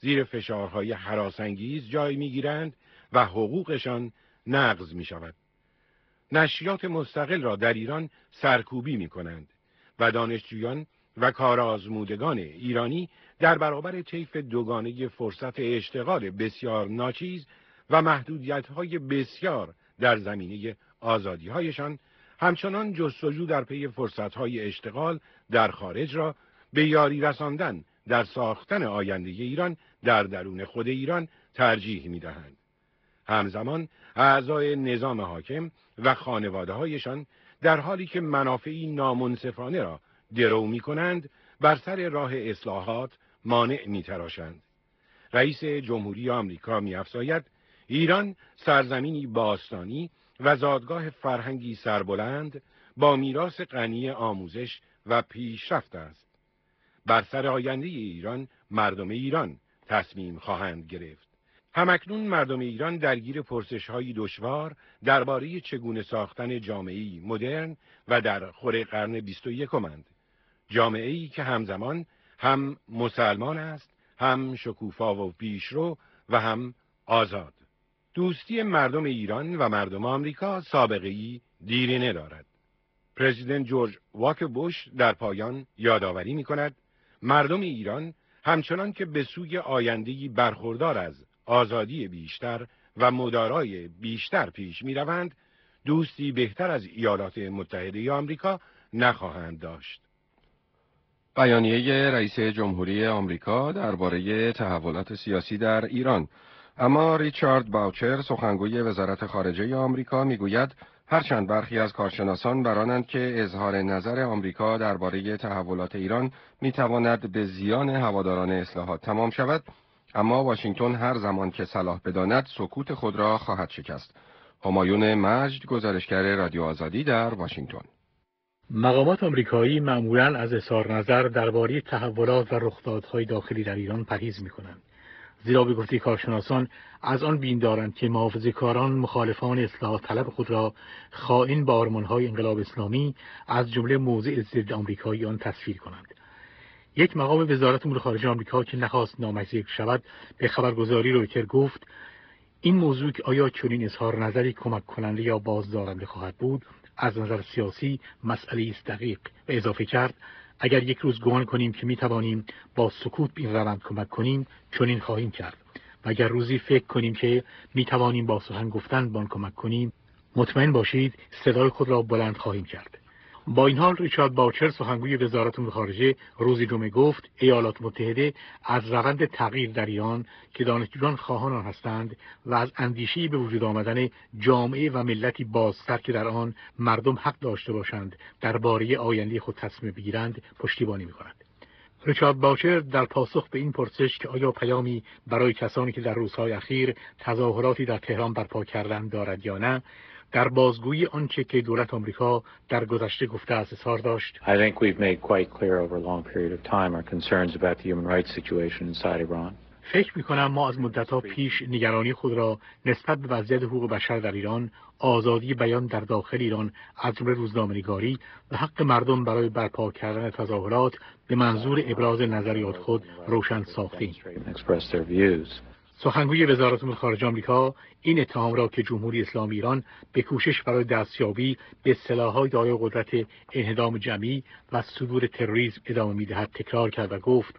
زیر فشارهای هراسانگیز جای می‌گیرند و حقوقشان نقض می‌شود. نشریات مستقل را در ایران سرکوبی می‌کنند و دانشجویان و کارآزمودگان ایرانی در برابر طیف دوگانه فرصت اشتغال بسیار ناچیز و محدودیت‌های بسیار در زمینه آزادی‌هایشان همچنان جستجو در پی فرصت‌های اشتغال در خارج را به یاری رساندن در ساختن آینده ایران در درون خود ایران ترجیح می‌دهند. همزمان اعضای نظام حاکم و خانواده‌هایشان در حالی که منافعی نامنصفانه را درو می‌کنند بر سر راه اصلاحات مانع می‌تراشند. رئیس جمهوری آمریکا می‌افزاید ایران سرزمینی باستانی و زادگاه فرهنگی سربلند با میراث غنی آموزش و پیشرفت است. بر سر آینده ایران مردم ایران تصمیم خواهند گرفت. همکنون مردم ایران درگیر پرسش‌های دشوار درباره چگونه ساختن جامعه‌ای مدرن و در خور قرن 21 جامعه‌ای که همزمان هم مسلمان است، هم شکوفا و پیشرو و هم آزاد. دوستی مردم ایران و مردم آمریکا سابقه‌ای دیرینه دارد. پرزیدنت جورج واکر بوش در پایان یادآوری می‌کند مردم ایران همچنان که به سوی آینده‌ای برخوردار از آزادی بیشتر و مدارای بیشتر پیش می‌روند، دوستی بهتر از ایالات متحده آمریکا نخواهند داشت. بیانیه رئیس جمهوری آمریکا درباره تحولات سیاسی در ایران. اما ریچارد باوچر سخنگوی وزارت خارجه آمریکا میگوید هرچند برخی از کارشناسان برانند که اظهار نظر آمریکا درباره تحولات ایران میتواند به زیان هواداران اصلاحات تمام شود، اما واشنگتن هر زمان که صلاح بداند سکوت خود را خواهد شکست. همایون مجد، گزارشگر رادیو آزادی در واشنگتن. مقامات آمریکایی معمولاً از اظهار نظر درباره تحولات و رخدادهای داخلی در ایران پرهیز می‌کنند. زیرا به گفته کارشناسان از آن بین دارند که محافظه‌کاران مخالفان اصلاحات طلب خود را خائن به آرمان‌های انقلاب اسلامی از جمله موضع ضد آمریکایی آن تصویر کنند. یک مقام وزارت امور خارجه آمریکا که نخواست نامش ذکر شود به خبرگزاری رویتر گفت این موضوع که آیا چنین اظهار نظری کمک کننده یا بازدارنده خواهد بود از نظر سیاسی مسئله است دقیق، و اضافه کرد اگر یک روز گمان کنیم که می توانیم با سکوت به این روند کمک کنیم چنین خواهیم کرد و اگر روزی فکر کنیم که می توانیم با سخن گفتن به آن کمک کنیم مطمئن باشید صدای خود را بلند خواهیم کرد. با این حال ریچارد باوچر سخنگوی وزارت امور خارجه روز جمعه گفت ایالات متحده از روند تغییر در ایران که دانشجویان خواهان آن هستند و از اندیشه‌ای به وجود آمدن جامعه و ملتی بازتر که در آن مردم حق داشته باشند درباره آینده خود تصمیم بگیرند پشتیبانی می‌کند. ریچارد باوچر در پاسخ به این پرسش که آیا پیامی برای کسانی که در روزهای اخیر تظاهراتی در تهران برپا کردند دارد یا نه، در بازگویی آنچه که دولت آمریکا در گذشته گفته است اظهار داشت. I think we've made quite clear over a long period of time our concerns about the human rights situation inside Iran. فکر می‌کنم ما از مدت‌ها پیش نگرانی خود را نسبت به وضعیت حقوق بشر در ایران، آزادی بیان در داخل ایران از جمله روزنامه‌نگاری و حق مردم برای برپا کردن تظاهرات به منظور ابراز نظریات خود روشن ساختیم. سخنگوی وزارت امور خارجه آمریکا این اتهام را که جمهوری اسلامی ایران به کوشش برای دستیابی به سلاح‌های دارای قدرت انهدام جمعی و صدور تروریسم ادامه می‌دهد تکرار کرد و گفت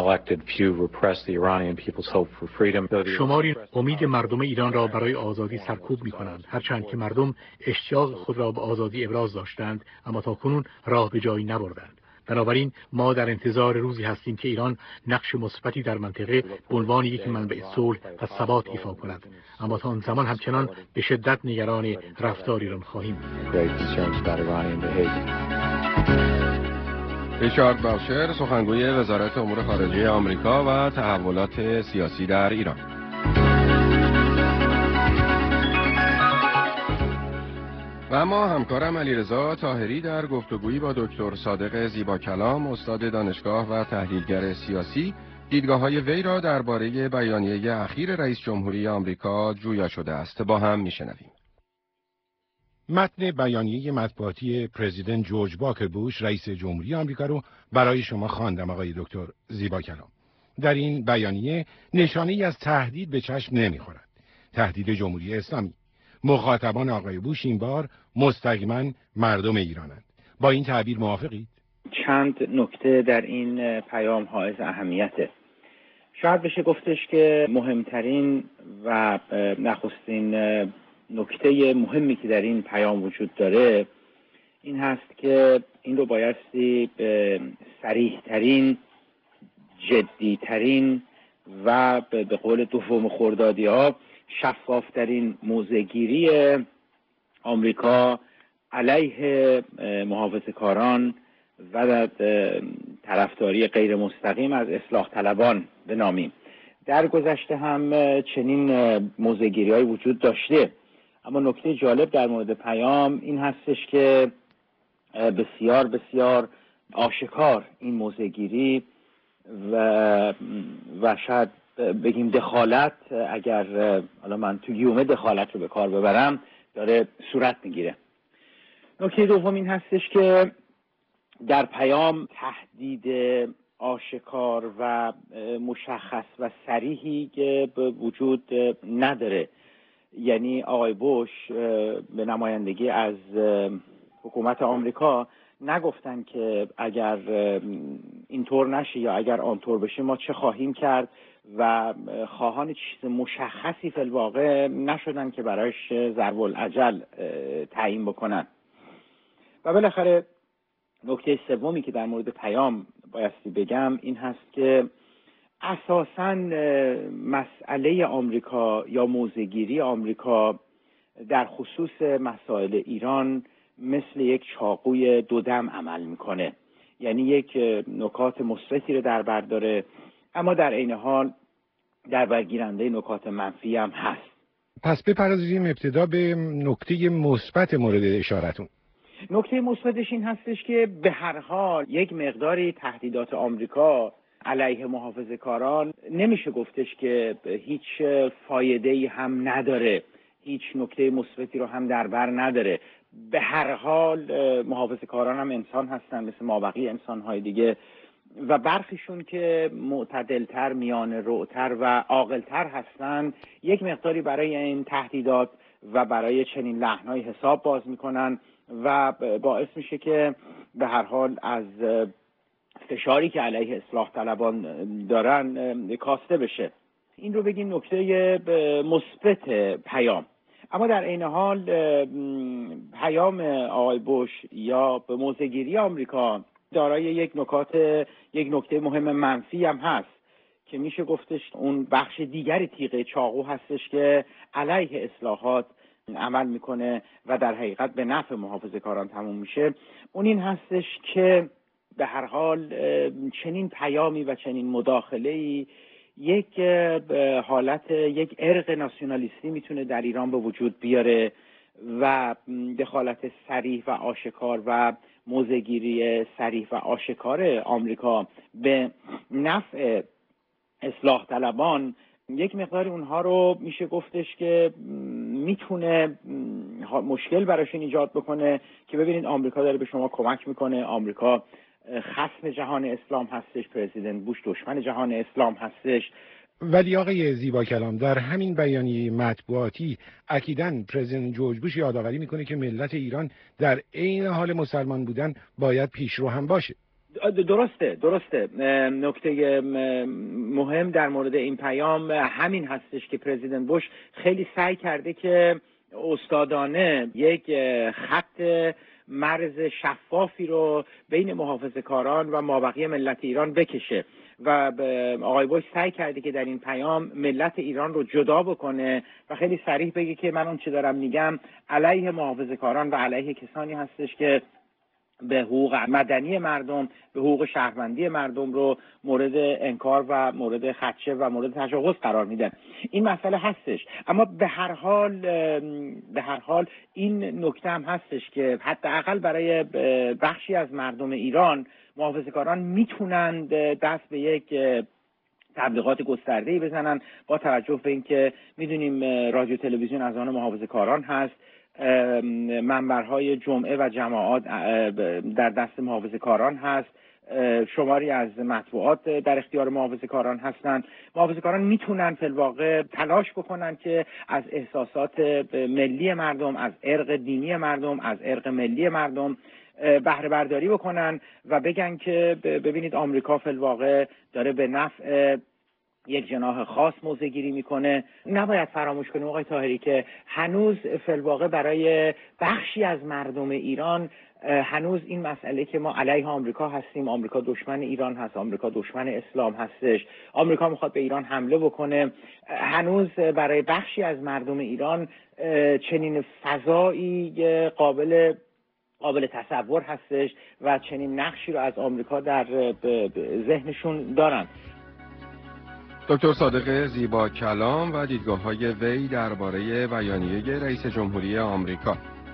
شماری امید مردم ایران را برای آزادی سرکوب می‌کنند، هرچند که مردم اشتیاق خود را به آزادی ابراز داشتند اما تاکنون راه به جایی نبردند. بنابراین ما در انتظار روزی هستیم که ایران نقش مثبتی در منطقه به عنوان یک منبع صلح و ثبات ایفا کند، اما تا آن زمان همچنان به شدت نگران رفتار ایران خواهیم بود. ریچارد باوچر سخنگوی وزارت امور خارجه آمریکا و تحولات سیاسی در ایران. و اما همکارم علیرضا طاهری در گفتگویی با دکتر صادق زیباکلام استاد دانشگاه و تحلیلگر سیاسی دیدگاه‌های وی را درباره بیانیه اخیر رئیس جمهوری آمریکا جویا شده است. با هم میشنویم. متن بیانیه مطبوعاتی پرزیدنت جورج واکر بوش رئیس جمهوری آمریکا رو برای شما خواندم آقای دکتر زیباکلام. در این بیانیه نشانه‌ای از تهدید به چشم نمی‌خورد. تهدید جمهوری اسلامی. مخاطبان آقای بوش این بار مستقیما مردم ایرانند. با این تعبیر موافقید؟ چند نکته در این پیام حائز اهمیته. شاید بشه گفتش که مهمترین و نخستین نکته مهمی که در این پیام وجود داره این هست که این رو بایستی صریح‌ترین، جدی‌ترین و به قول دوم خردادی‌ها شفاف‌ترین موضع‌گیری آمریکا علیه محافظه‌کاران و در طرفداری غیر مستقیم از اصلاح طلبان بنامیم. در گذشته هم چنین موضع‌گیری‌هایی وجود داشته، اما نکته جالب در مورد پیام این هستش که بسیار بسیار آشکار این موضع‌گیری و شاید بگیم دخالت، اگر حالا من تو گیومه دخالت رو به کار ببرم، داره صورت میگیره. نکته دوم این هستش که در پیام تهدید آشکار و مشخص و صریحی که وجود نداره. یعنی آقای بوش به نمایندگی از حکومت آمریکا نگفتن که اگر اینطور نشه یا اگر آنطور بشه ما چه خواهیم کرد و خواهان چیز مشخصی فی الواقع نشدن که برایش ضرب العجل تعیین بکنن. و بالاخره نکته سومی که در مورد پیام بایستی بگم این هست که اساساً مسئله آمریکا یا موضع‌گیری آمریکا در خصوص مسائل ایران مثل یک چاقوی دودم عمل میکنه. یعنی یک نکات مثبتی رو در بر داره، اما در عین حال در برگیرنده نکات منفی هم هست. پس بپردازیم ابتدا به نکته مثبت مورد اشارتون. نکته مثبتش این هستش که به هر حال یک مقداری تهدیدات آمریکا علیه محافظه‌کاران نمیشه گفتش که هیچ فایده‌ای هم نداره، هیچ نکته مثبتی رو هم در بر نداره. به هر حال محافظه‌کاران هم انسان هستن مثل مابقی انسان‌های دیگه و برخیشون که معتدل‌تر، میانه روتر و عاقل‌تر هستن یک مقداری برای این تهدیدات و برای چنین لحن‌های حساب باز میکنن و باعث میشه که به هر حال از فشاری که علیه اصلاح طلبان دارن کاسته بشه. این رو بگیم نکته مثبت پیام. اما در عین حال پیام آقای بوش یا به موضع‌گیری آمریکا دارای یک نکته مهم منفی هم هست که میشه گفتش اون بخش دیگری تیغ چاقو هستش که علیه اصلاحات عمل میکنه و در حقیقت به نفع محافظه‌کاران تموم میشه. اون این هستش که به هر حال چنین پیامی و چنین مداخله‌ای یک حالت یک ارق ناسیونالیستی میتونه در ایران به وجود بیاره و دخالت صریح و آشکار و موضع‌گیری صریح و آشکار آمریکا به نفع اصلاح طلبان یک مقدار اونها رو میشه گفتش که میتونه مشکل براشون ایجاد بکنه که ببینید آمریکا داره به شما کمک میکنه، آمریکا خصم جهان اسلام هستش، پرزیدنت بوش دشمن جهان اسلام هستش. ولی آقای زیبا کلام در همین بیانیه مطبوعاتی اکیداً پرزیدنت جورج بوش یادآوری میکنه که ملت ایران در عین حال مسلمان بودن باید پیشرو هم باشه. درسته. نکته مهم در مورد این پیام همین هستش که پرزیدنت بوش خیلی سعی کرده که استادانه یک خط مرز شفافی رو بین محافظه‌کاران و مابقی ملت ایران بکشه و آقای بوش سعی کرده که در این پیام ملت ایران رو جدا بکنه و خیلی صریح بگه که من اون چه دارم میگم علیه محافظه‌کاران و علیه کسانی هستش که به حقوق مدنی مردم، به حقوق شهروندی مردم رو مورد انکار و مورد خدشه و مورد تجاوز قرار میدن. این مسئله هستش، اما به هر حال این نکته هم هستش که حداقل برای بخشی از مردم ایران محافظه‌کاران میتونن دست به یک تبلیغات گسترده‌ای بزنن با توجه به اینکه میدونیم رادیو تلویزیون از آن محافظه‌کاران هست، منبرهای جمعه و جماعات در دست محافظه‌کاران هست، شماری از مطبوعات در اختیار محافظه‌کاران هستند. محافظه‌کاران میتونن فی الواقع تلاش بکنن که از احساسات ملی مردم، از ارق دینی مردم، از ارق ملی مردم بهره برداری بکنن و بگن که ببینید آمریکا فی الواقع داره به نفع یک جناح خاص موضع گیری میکنه. نباید فراموش کنیم آقای طاهری که هنوز فی الواقع برای بخشی از مردم ایران هنوز این مسئله که ما علیه آمریکا هستیم، آمریکا دشمن ایران هست، آمریکا دشمن اسلام هستش، آمریکا میخواد به ایران حمله بکنه، هنوز برای بخشی از مردم ایران چنین فضایی قابل تصور هستش و چنین نقشی رو از آمریکا در ذهنشون دارن. دکتر صادق زیبا کلام و دیدگاه‌های وی درباره بیانیه رئیس جمهوری آمریکا.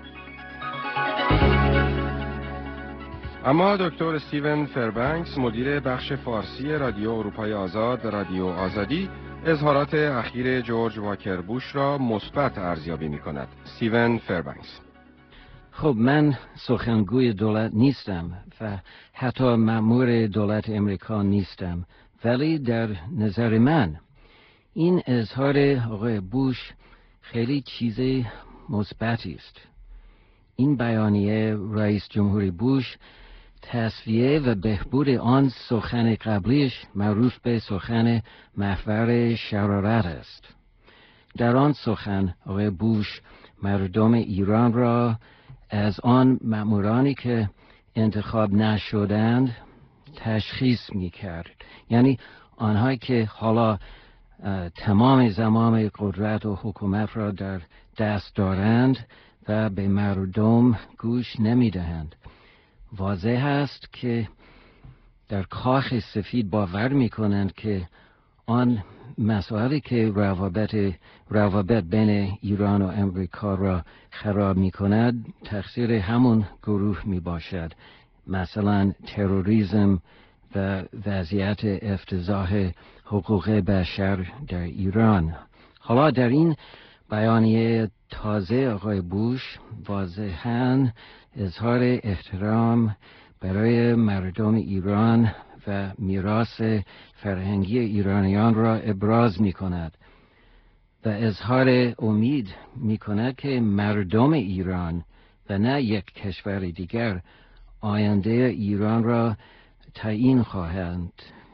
اما دکتر استیون فربنکس مدیر بخش فارسی رادیو اروپای آزاد رادیو آزادی اظهارات اخیر جورج واکر بوش را مثبت ارزیابی می‌کند. استیون فربنکس: خب من سخنگوی دولت نیستم و حتی مأمور دولت امریکا نیستم، ولی در نظر من این اظهار آقای بوش خیلی چیز مثبتی است. این بیانیه رئیس جمهوری بوش تصفیه و بهبود آن سخن قبلیش معروف به سخن محور شرارت است. در آن سخن آقای بوش مردم ایران را از آن مأمورانی که انتخاب نشدند تشخیص می‌کرد، یعنی آنهایی که حالا تمام زمام قدرت و حکومت را در دست دارند و به مردم گوش نمی‌دهند. واضح است که در کاخ سفید باور می‌کنند که آن مسائلی که روابط بین ایران و امریکا را خراب می‌کند تقصیر همون گروه میباشد، مثلا تروریسم و وضعیت افتضاح حقوق بشر در ایران. حالا در این بیانیه تازه آقای بوش واضحاً اظهار احترام برای مردم ایران و میراث فرهنگی ایرانیان را ابراز می کند و اظهار امید می کند که مردم ایران و نه یک کشور دیگر آینده ایران را تعیین خواهند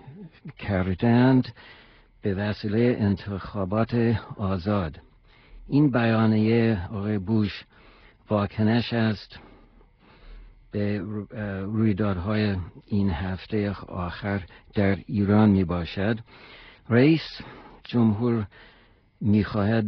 کردند به وسیله انتخابات آزاد. این بیانیه آقای بوش واکنش است به رویدادهای این هفته آخر در ایران می باشد. رئیس جمهور می خواهد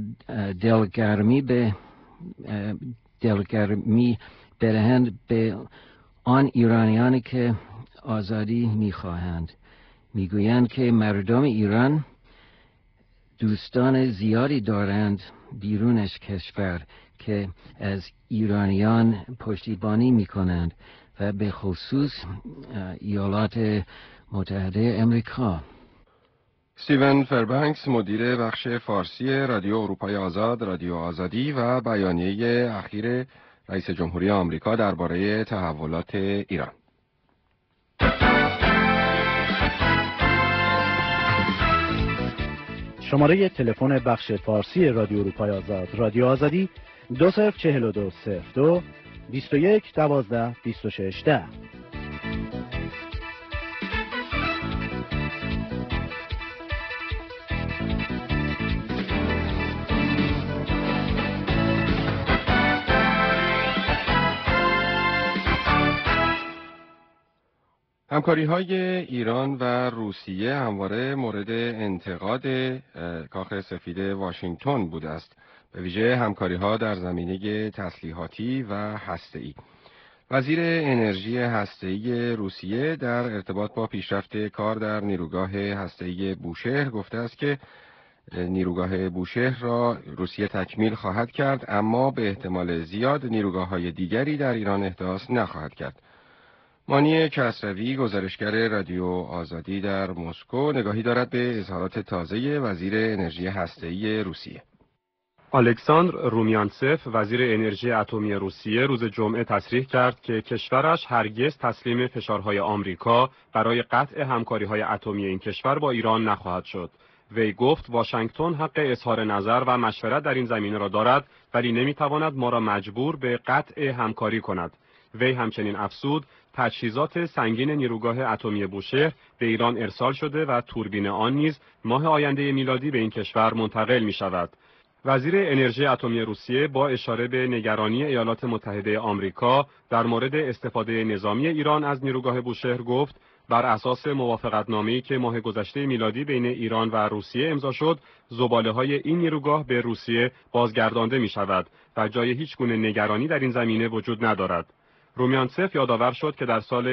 دلگرمی بدهند به آن ایرانیانی که آزادی می خواهند. می گویند که مردم ایران دوستان زیادی دارند بیرونش کشور که از ایرانیان پشتیبانی می کنند و به خصوص ایالات متحده امریکا. استیون فربنکس مدیر بخش فارسی رادیو اروپای آزاد رادیو آزادی و بیانیه اخیر رئیس جمهوری آمریکا درباره تحولات ایران. شماره تلفن بخش فارسی رادیو اروپای آزاد رادیو آزادی 204202 21 12 26 10. همکاری‌های ایران و روسیه همواره مورد انتقاد کاخ سفید واشنگتن بوده است، به ویژه همکاری‌ها در زمینه تسلیحاتی و هسته‌ای. وزیر انرژی هسته‌ای روسیه در ارتباط با پیشرفت کار در نیروگاه هسته‌ای بوشهر گفته است که نیروگاه بوشهر را روسیه تکمیل خواهد کرد، اما به احتمال زیاد نیروگاه‌های دیگری در ایران احداث نخواهد کرد. مانی کسروی گزارشگر رادیو آزادی در مسکو نگاهی دارد به اظهارات تازه وزیر انرژی هسته‌ای روسیه. الکساندر رومیانتسف وزیر انرژی اتمی روسیه روز جمعه تصریح کرد که کشورش هرگز تسلیم فشارهای آمریکا برای قطع همکاری‌های اتمی این کشور با ایران نخواهد شد. وی گفت واشنگتن حق اظهار نظر و مشورت در این زمینه را دارد ولی نمیتواند ما را مجبور به قطع همکاری کند. وی همچنین افزود تجهیزات سنگین نیروگاه اتمی بوشهر به ایران ارسال شده و توربین آن نیز ماه آینده میلادی به این کشور منتقل می شود. وزیر انرژی اتمی روسیه با اشاره به نگرانی ایالات متحده آمریکا در مورد استفاده نظامی ایران از نیروگاه بوشهر گفت بر اساس موافقتنامه‌ای که ماه گذشته میلادی بین ایران و روسیه امضا شد، زباله‌های این نیروگاه به روسیه بازگردانده می شود و جای هیچ گونه نگرانی در این زمینه وجود ندارد. رومیانتسف یادآور شد که در سال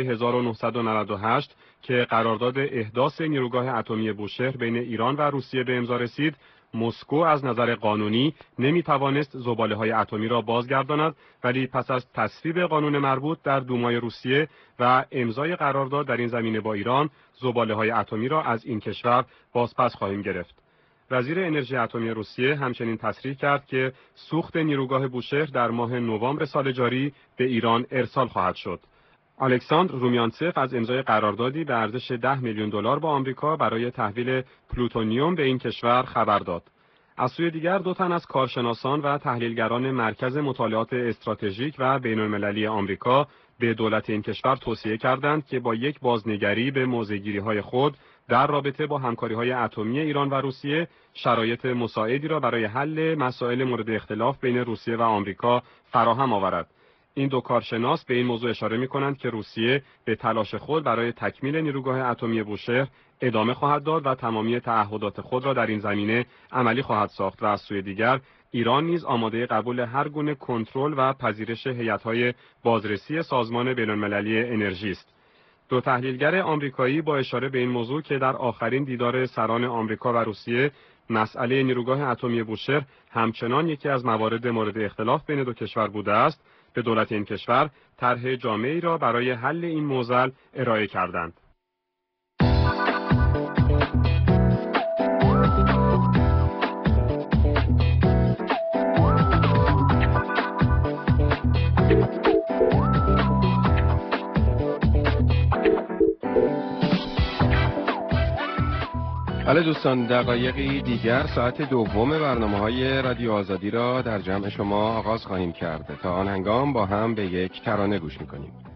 1998 که قرارداد احداث نیروگاه اتمی بوشهر بین ایران و روسیه به امضا رسید، مسکو از نظر قانونی نمیتوانست زباله‌های اتمی را بازگرداند، ولی پس از تصویب قانون مربوط در دومای روسیه و امضای قرارداد در این زمینه با ایران، زباله‌های اتمی را از این کشور بازپس خواهیم گرفت. وزیر انرژی اتمی روسیه همچنین تصریح کرد که سوخت نیروگاه بوشهر در ماه نوامبر سال جاری به ایران ارسال خواهد شد. الکساندر رومیانتسف از امضای قراردادی به ارزش 10 میلیون دلار با آمریکا برای تحویل پلوتونیوم به این کشور خبر داد. از سوی دیگر دو تن از کارشناسان و تحلیلگران مرکز مطالعات استراتژیک و بین‌المللی آمریکا به دولت این کشور توصیه کردند که با یک بازنگری به موضع‌گیری‌های خود در رابطه با همکاری‌های اتمی ایران و روسیه شرایط مساعدی را برای حل مسائل مورد اختلاف بین روسیه و آمریکا فراهم آورد. این دو کارشناس به این موضوع اشاره می‌کنند که روسیه به تلاش خود برای تکمیل نیروگاه اتمی بوشهر ادامه خواهد داد و تمامی تعهدات خود را در این زمینه عملی خواهد ساخت و از سوی دیگر ایران نیز آماده قبول هر گونه کنترل و پذیرش هیئت‌های بازرسی سازمان بین‌المللی انرژی است. دو تحلیلگر آمریکایی با اشاره به این موضوع که در آخرین دیدار سران آمریکا و روسیه مسئله نیروگاه اتمی بوشهر همچنان یکی از موارد مورد اختلاف بین دو کشور بوده است، به دولت این کشور طرح جامعی را برای حل این معضل ارائه کردند. بله دوستان، دقایقی دیگر ساعت دوم برنامه‌های رادیو آزادی را در جمع شما آغاز خواهیم کرد. تا آن هنگام با هم به یک ترانه گوش می‌کنیم.